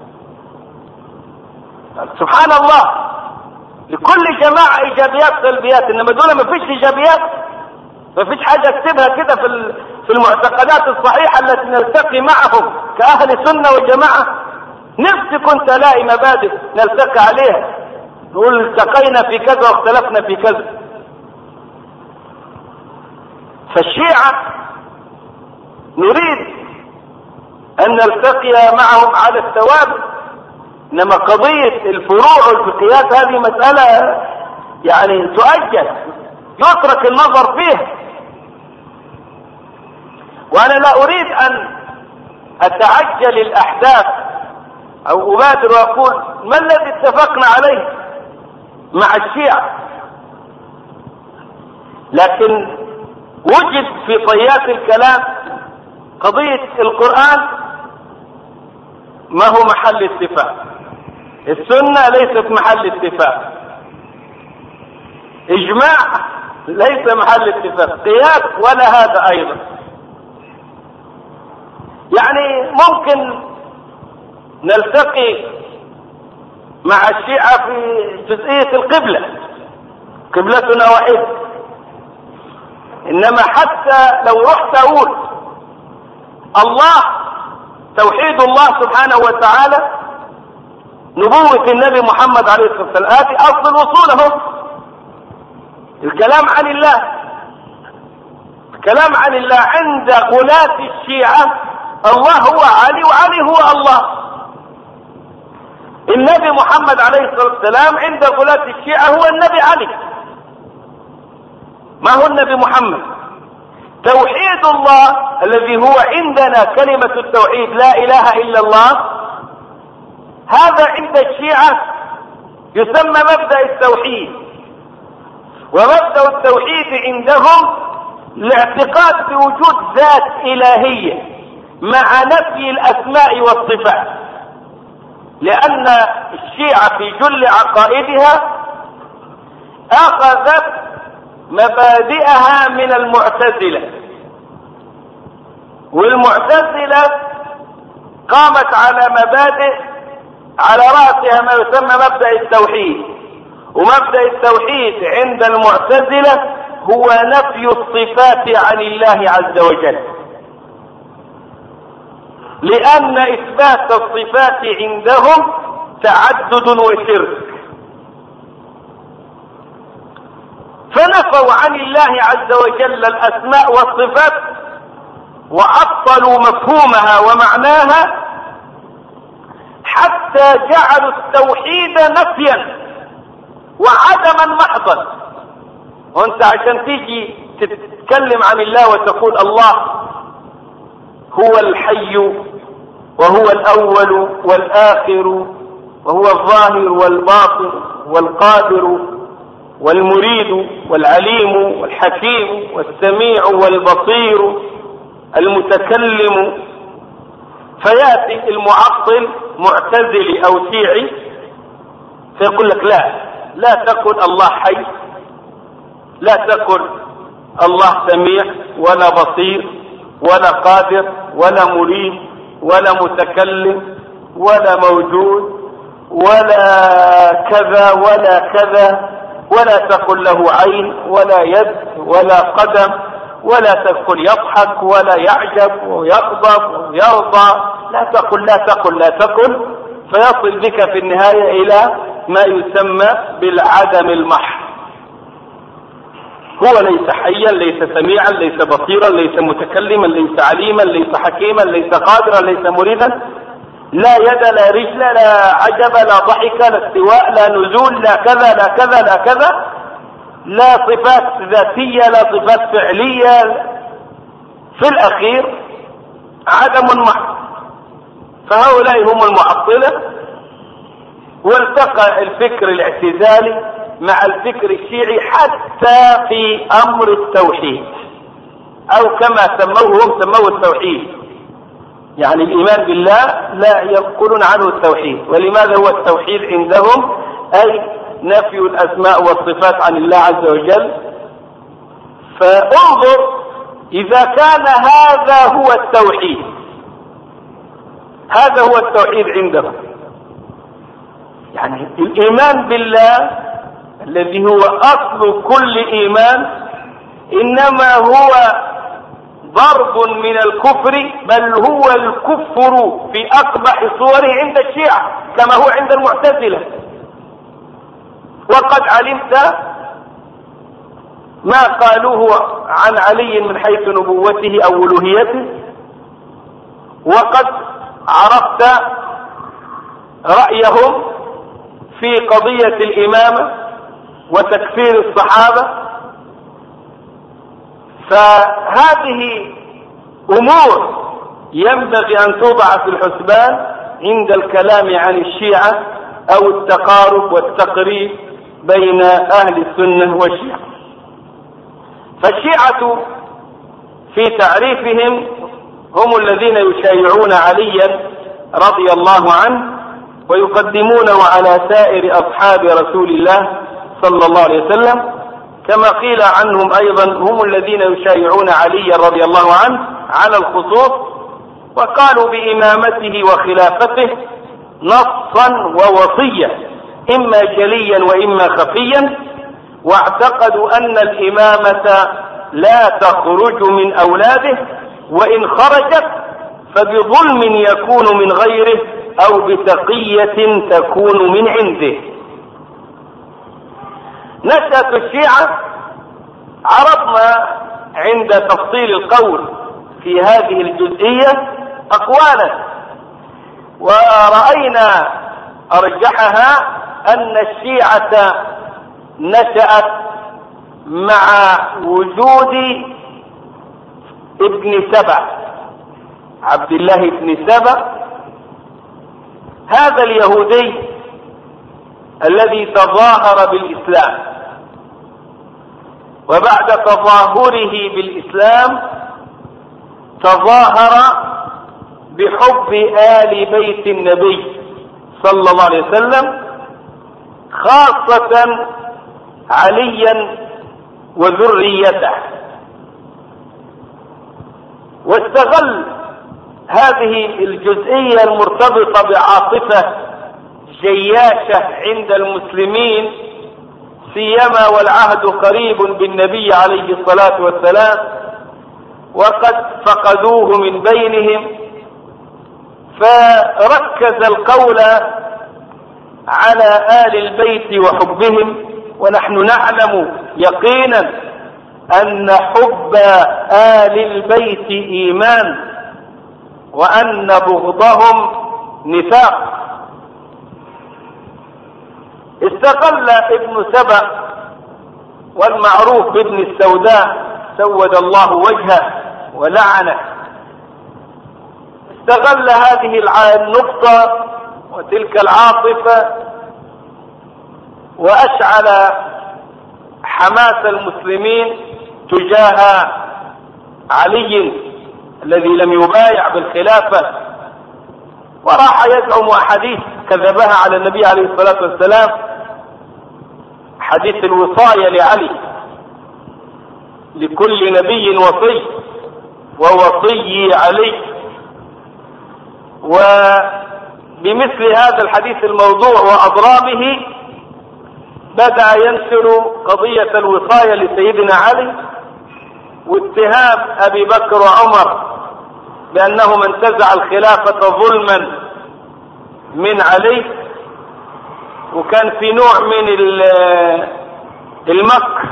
سبحان الله، لكل جماعة ايجابيات سلبيات، انما دول ما فيش ايجابيات، ما فيش حاجة اكتبها كده في في المعتقدات الصحيحة التي نلتقي معهم كأهل سنة وجماعة. نفسي كنت الاقي مبادئ نلتقي عليها، نقول التقينا في كذا واختلفنا في كذا. فالشيعة نريد ان نلتقي معهم على الثوابت، انما قضية الفروع والفقهيات هذه مسألة يعني تؤجل، يترك النظر فيها. وانا لا اريد ان اتعجل الاحداث او ابادر واقول ما الذي اتفقنا عليه مع الشيعة، لكن وجد في طيات الكلام قضية القرآن ما هو محل اتفاق، السنة ليست محل اتفاق، اجماع ليس محل اتفاق، قياس ولا هذا ايضا. يعني ممكن نلتقي مع الشيعة في جزئية القبلة، قبلتنا واحدة، انما حتى لو رحت اقول الله، توحيد الله سبحانه وتعالى، نبوة النبي محمد عليه الصلاة والسلام، هذه اصل الوصول اهو. الكلام عن الله، الكلام عن الله عند غلاة الشيعة الله هو علي وعلي هو الله. النبي محمد عليه الصلاة والسلام عند غلاة الشيعة هو النبي علي، ما هو النبي محمد. توحيد الله الذي هو عندنا كلمة التوحيد لا إله إلا الله، هذا عند الشيعة يسمى مبدأ التوحيد. ومبدأ التوحيد عندهم الاعتقاد بوجود ذات إلهية مع نفي الأسماء والصفات، لأن الشيعة في جل عقائدها أخذت مبادئها من المعتزلة، والمعتزلة قامت على مبادئ على رأسها ما يسمى مبدأ التوحيد. ومبدأ التوحيد عند المعتزلة هو نفي الصفات عن الله عز وجل، لأن إثبات الصفات عندهم تعدد وشرك، فنفوا عن الله عز وجل الأسماء والصفات وعطلوا مفهومها ومعناها، حتى جعلوا التوحيد نفيا وعدما محضا. وانت عشان تيجي تتكلم عن الله وتقول الله هو الحي وهو الأول والآخر وهو الظاهر والباطن والقادر والمريد والعليم والحكيم والسميع والبصير المتكلم، فيأتي المعطل معتزلي أو شيعي فيقول لك لا لا تقل الله حي، لا تقل الله سميع ولا بصير ولا قادر ولا مريد ولا متكلم ولا موجود ولا كذا ولا كذا، ولا تقل له عين ولا يد ولا قدم، ولا تقل يضحك ولا يعجب ويغضب ويرضى، لا تقل لا تقل لا تقل، فيصل بك في النهاية إلى ما يسمى بالعدم المحض. هو ليس حيا، ليس سميعا، ليس بصيرا، ليس متكلما، ليس عليما، ليس حكيما، ليس قادرا، ليس مريدا، لا يد لا رجل لا عجب لا ضحك لا استواء لا نزول لا كذا لا كذا لا كذا، لا صفات ذاتية لا صفات فعلية، في الأخير عدم محض. فهؤلاء هم المعطلة. والتقى الفكر الاعتزالي مع الفكر الشيعي حتى في امر التوحيد، او كما سموه هم سموه التوحيد، يعني الايمان بالله لا يقولون عنه التوحيد. ولماذا هو التوحيد عندهم؟ اي نفي الاسماء والصفات عن الله عز وجل. فانظر اذا كان هذا هو التوحيد، هذا هو التوحيد عندهم، يعني الايمان بالله الذي هو اصل كل ايمان انما هو ضرب من الكفر، بل هو الكفر في اقبح صوره عند الشيعة كما هو عند المعتزلة. وقد علمت ما قالوه عن علي من حيث نبوته او الوهيته، وقد عرفت رأيهم في قضية الإمامة وتكفير الصحابة. فهذه أمور ينبغي أن توضع في الحسبان عند الكلام عن الشيعة أو التقارب والتقريب بين أهل السنة والشيعة. فالشيعة في تعريفهم هم الذين يشايعون عليا رضي الله عنه ويقدمونه على سائر أصحاب رسول الله صلى الله عليه وسلم، كما قيل عنهم أيضا هم الذين يشايعون عليا رضي الله عنه على الخصوص، وقالوا بإمامته وخلافته نصا ووصية إما جليا وإما خفيا، واعتقدوا أن الإمامة لا تخرج من أولاده، وإن خرجت فبظلم يكون من غيره أو بتقية تكون من عنده. نشأة الشيعة عرضنا عند تفصيل القول في هذه الجزئية أقوالا، ورأينا أرجحها أن الشيعة نشأت مع وجود ابن سبع، عبد الله بن سبع، هذا اليهودي الذي تظاهر بالإسلام، وبعد تظاهره بالإسلام تظاهر بحب آل بيت النبي صلى الله عليه وسلم، خاصة عليا وذريته، واستغل هذه الجزئية المرتبطة بعاطفة جياشة عند المسلمين، سيما والعهد قريب بالنبي عليه الصلاة والسلام وقد فقدوه من بينهم، فركز القول على آل البيت وحبهم. ونحن نعلم يقينا أن حب آل البيت إيمان، وأن بغضهم نفاق. استغل ابن سبأ والمعروف بابن السوداء سود الله وجهه ولعنه، استغل هذه النقطة وتلك العاطفة وأشعل حماس المسلمين تجاه علي الذي لم يبايع بالخلافة، وراح يزعم أحاديث كذبها على النبي عليه الصلاة والسلام، حديث الوصاية لعلي: لكل نبي وصي ووصي علي. وبمثل هذا الحديث الموضوع وأضرابه بدأ ينشر قضية الوصاية لسيدنا علي، واتهام أبي بكر وعمر بأنهما انتزع الخلافة ظلما من علي، وكان في نوع من المكر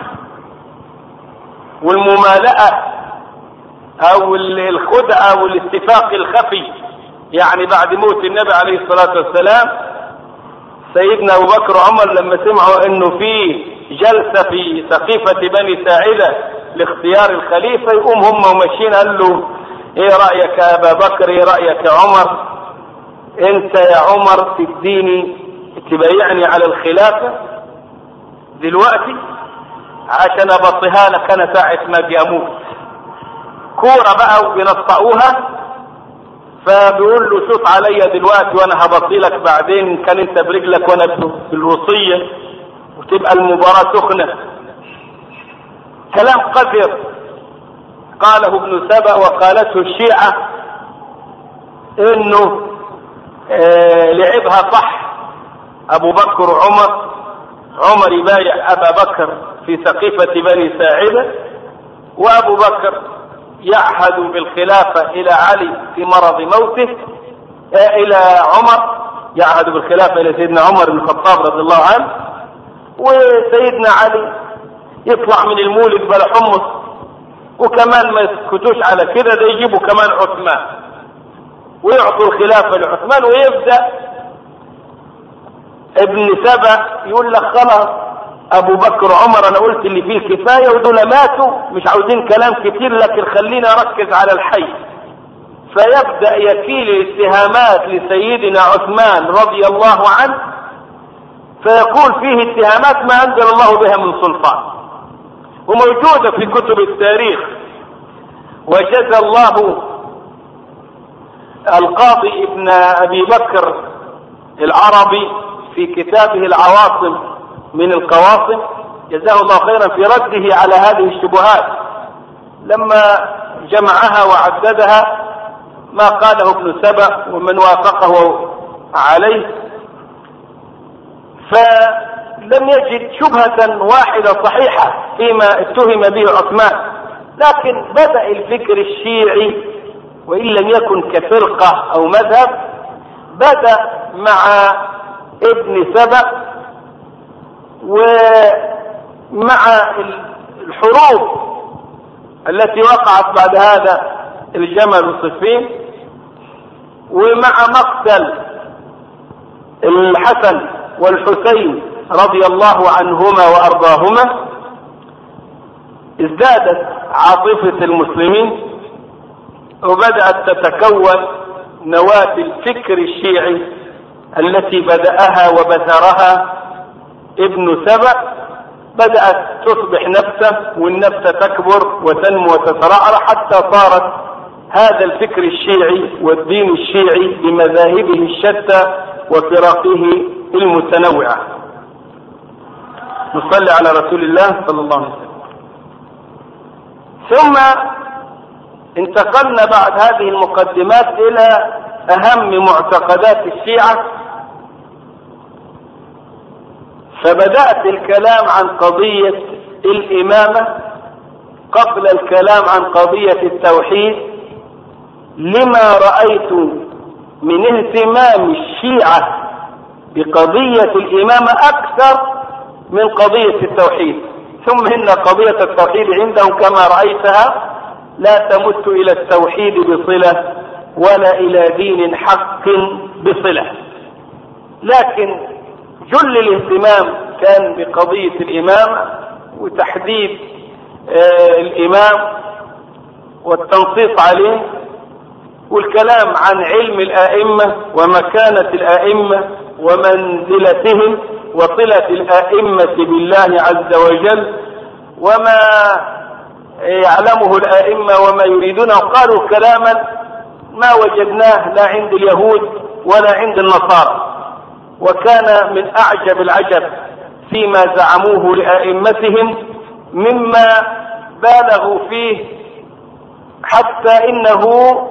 والممالأة أو الخدعة والاتفاق الخفي، يعني بعد موت النبي عليه الصلاة والسلام سيدنا أبو بكر وعمر لما سمعوا أنه في جلسة في سقيفة بني ساعدة لاختيار الخليفة، يقوم هم وماشيين قال له: ايه رأيك يا أبا بكر، ايه رأيك يا عمر، انت يا عمر تديني تبايعني على الخلافة؟ دلوقتي عشان ابطيها لك انا ساعة ما بيموت. كورة بقى وبينطقوها، فبيقول له شوف عليا دلوقتي وانا هبطي لك بعدين، كان انت برجلك وانا بالوصية، وتبقى المباراة سخنة. كلام قذر قاله ابن سبأ وقالته الشيعة، انه آه لعبها صح ابو بكر وعمر. عمر يبايع ابا بكر في سقيفة بني ساعدة، وابو بكر يعهد بالخلافة الى علي في مرض موته، آه الى عمر يعهد بالخلافة الى سيدنا عمر بن الخطاب رضي الله عنه، وسيدنا علي يطلع من المولد بلا حمص. وكمان ما يسكتوش على كده، ده يجيبوا كمان عثمان ويعطوا الخلافة لعثمان، ويبدأ ابن سبأ يقول لك خلاص ابو بكر وعمر انا قلت اللي فيه الكفاية، ودول ماتوا مش عاوزين كلام كتير، لكن خلينا اركز على الحي. فيبدأ يكيل الاتهامات لسيدنا عثمان رضي الله عنه، فيقول فيه اتهامات ما انزل الله بها من سلطان، وموجودة في كتب التاريخ. وجزى الله القاضي ابن ابي بكر العربي في كتابه العواصم من القواصم، جزاه الله خيرا في رده على هذه الشبهات لما جمعها وعددها ما قاله ابن سبأ ومن وافقه عليه. فلم يجد شبهة واحدة صحيحة فيما اتهم به عثمان، لكن بدأ الفكر الشيعي وإن لم يكن كفرقة أو مذهب، بدأ مع ابن سبأ ومع الحروب التي وقعت بعد هذا الجمل والصفين، ومع مقتل الحسن والحسين رضي الله عنهما وأرضاهما، ازدادت عاطفة المسلمين وبدأت تتكون نواة الفكر الشيعي التي بدأها وبذرها ابن سبأ. بدأت تصبح نفسه، والنفس تكبر وتنمو وتترعرع حتى صارت هذا الفكر الشيعي والدين الشيعي بمذاهبه الشتى وفرقه المتنوعة. نصلي على رسول الله صلى الله عليه وسلم. ثم انتقلنا بعد هذه المقدمات إلى أهم معتقدات الشيعة، فبدأت الكلام عن قضية الإمامة قبل الكلام عن قضية التوحيد، لما رأيت من اهتمام الشيعة بقضية الإمامة أكثر من قضية التوحيد. ثم إن قضية التوحيد عندهم كما رأيتها لا تمت إلى التوحيد بصلة ولا إلى دين حق بصلة، لكن جل الاهتمام كان بقضية الإمامة وتحديد آه الإمام والتنصيص عليه، والكلام عن علم الآئمة ومكانة الآئمة ومنزلتهم وصلة الآئمة بالله عز وجل وما يعلمه الآئمة وما يريدونه. قالوا كلاما ما وجدناه لا عند اليهود ولا عند النصارى، وكان من أعجب العجب فيما زعموه لآئمتهم مما بالغوا فيه، حتى إنه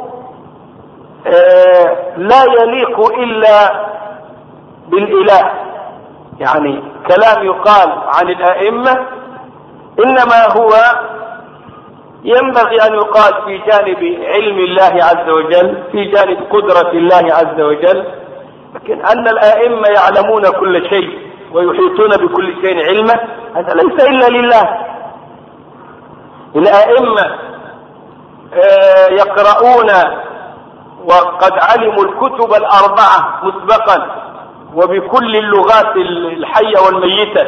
آه لا يليق إلا بالإله. يعني كلام يقال عن الآئمة إنما هو ينبغي أن يقال في جانب علم الله عز وجل، في جانب قدرة الله عز وجل، لكن أن الآئمة يعلمون كل شيء ويحيطون بكل شيء علما هذا ليس إلا لله. الآئمة يقرؤون وقد علموا الكتب الأربعة مسبقا وبكل اللغات الحية والميتة،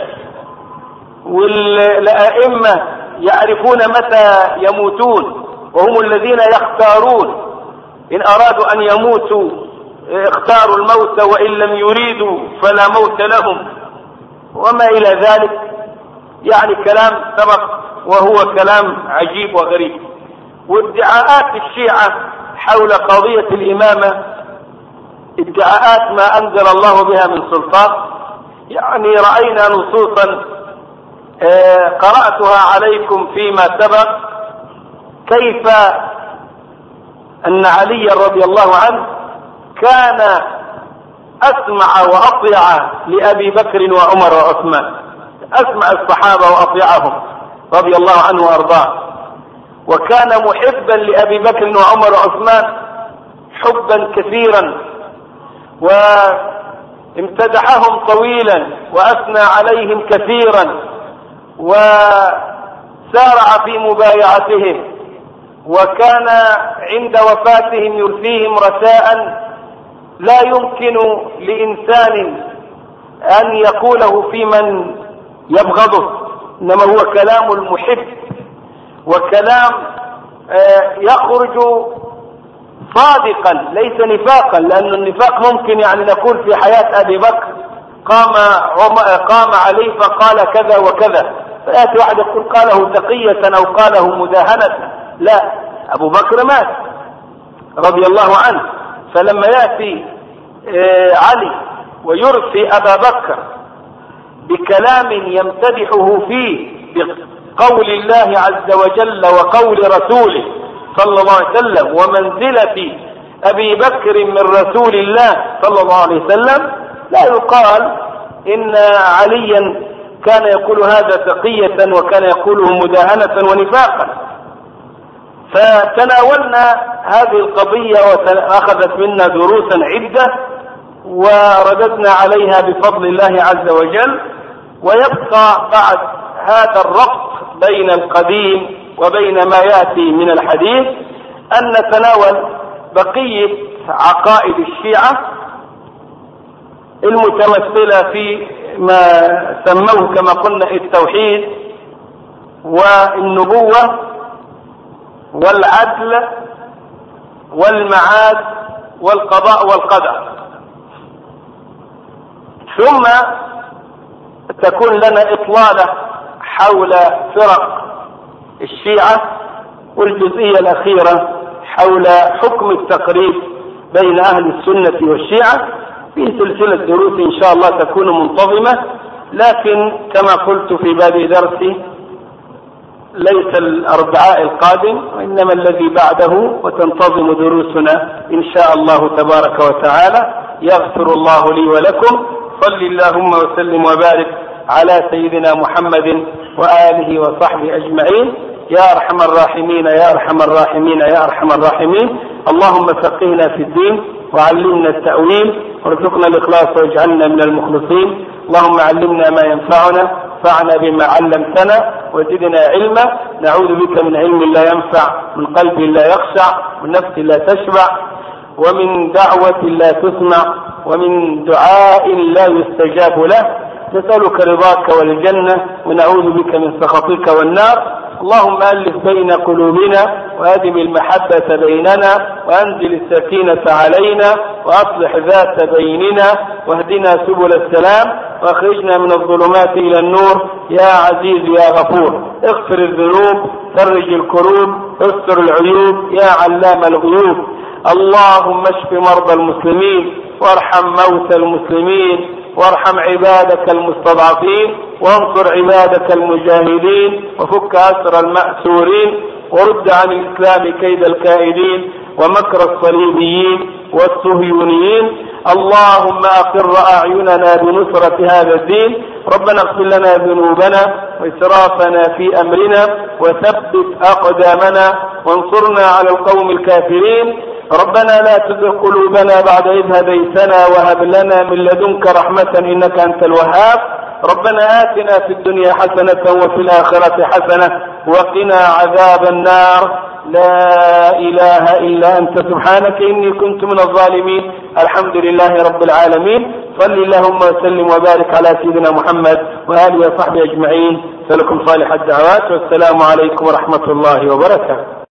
والآئمة يعرفون متى يموتون، وهم الذين يختارون إن أرادوا أن يموتوا اختاروا الموت وإن لم يريدوا فلا موت لهم وما إلى ذلك. يعني كلام سبق وهو كلام عجيب وغريب. وادعاءات الشيعة حول قضية الإمامة ادعاءات ما أنزل الله بها من سلطان. يعني رأينا نصوصا قرأتها عليكم فيما سبق كيف أن علي رضي الله عنه كان أسمع وأطيع لأبي بكر وعمر وعثمان، أسمع الصحابة وأطيعهم رضي الله عنه وأرضاه، وكان محبا لأبي بكر وعمر وعثمان حبا كثيرا، وامتدحهم طويلا وأثنى عليهم كثيرا، وسارع في مبايعتهم، وكان عند وفاتهم يرثيهم رثاء لا يمكن لإنسان أن يقوله في من يبغضه، إنما هو كلام المحب وكلام يخرج صادقا ليس نفاقا، لأن النفاق ممكن يعني نقول في حياة أبي بكر قام قام عليه فقال كذا وكذا، فيأتي واحد يقول قاله تقية أو قاله مداهنة. لا، أبو بكر مات رضي الله عنه، فلما يأتي علي ويرثي أبا بكر بكلام يمتدحه فيه بقول الله عز وجل وقول رسوله صلى الله عليه وسلم ومنزلة أبي بكر من رسول الله صلى الله عليه وسلم، لا يقال إن عليا كان يقول هذا تقية وكان يقوله مداهنة ونفاقا. فتناولنا هذه القضية وأخذت منا دروسا عدة ورددنا عليها بفضل الله عز وجل. ويبقى بعد هذا الربط بين القديم وبين ما يأتي من الحديث أن نتناول بقية عقائد الشيعة المتمثلة في ما سموه كما قلنا التوحيد والنبوة والعدل والمعاد والقضاء والقدر. ثم تكون لنا إطلالة حول فرق الشيعة والجزئية الأخيرة حول حكم التقريب بين أهل السنة والشيعة في سلسلة دروس إن شاء الله تكون منتظمة. لكن كما قلت في بادئ درسي ليس الأربعاء القادم وإنما الذي بعده، وتنتظم دروسنا إن شاء الله تبارك وتعالى. يغفر الله لي ولكم. صل اللهم وسلم وبارك على سيدنا محمد وآله وصحبه أجمعين. يا أرحم الراحمين يا أرحم الراحمين يا أرحم الراحمين. اللهم فقهنا في الدين وعلمنا التأويل وارزقنا الإخلاص واجعلنا من المخلصين. اللهم علمنا ما ينفعنا وانفعنا بما علمتنا وزدنا علما. نعوذ بك من علم لا ينفع، من قلب لا يخشع، من نفس لا تشبع، ومن دعوة لا تسمع، ومن دعاء لا يستجاب له. نسألك رضاك والجنة ونعوذ بك من سخطك والنار. اللهم ألف بين قلوبنا وأدم المحبة بيننا وأنزل السكينة علينا وأصلح ذات بيننا واهدنا سبل السلام واخرجنا من الظلمات إلى النور يا عزيز يا غفور. اغفر الذنوب، فرج الكروب، استر العيوب يا علام الغيوب. اللهم اشف مرضى المسلمين وارحم موتى المسلمين وارحم عبادك المستضعفين وانصر عبادك المجاهدين وفك أسر المأسورين ورد عن الإسلام كيد الكائدين ومكر الصليبيين والصهيونيين. اللهم أقر أعيننا بنصرة هذا الدين. ربنا اغفر لنا ذنوبنا وإسرافنا في أمرنا وثبت أقدامنا وانصرنا على القوم الكافرين. ربنا لا تزغ قلوبنا بعد إذ هديتنا وهب لنا من لدنك رحمة إنك أنت الوهاب. ربنا آتنا في الدنيا حسنة وفي الآخرة حسنة وقنا عذاب النار. لا إله إلا أنت سبحانك إني كنت من الظالمين. الحمد لله رب العالمين. صل اللهم وسلم وبارك على سيدنا محمد وآله وصحبه أجمعين. فلكم صالح الدعوات والسلام عليكم ورحمة الله وبركاته.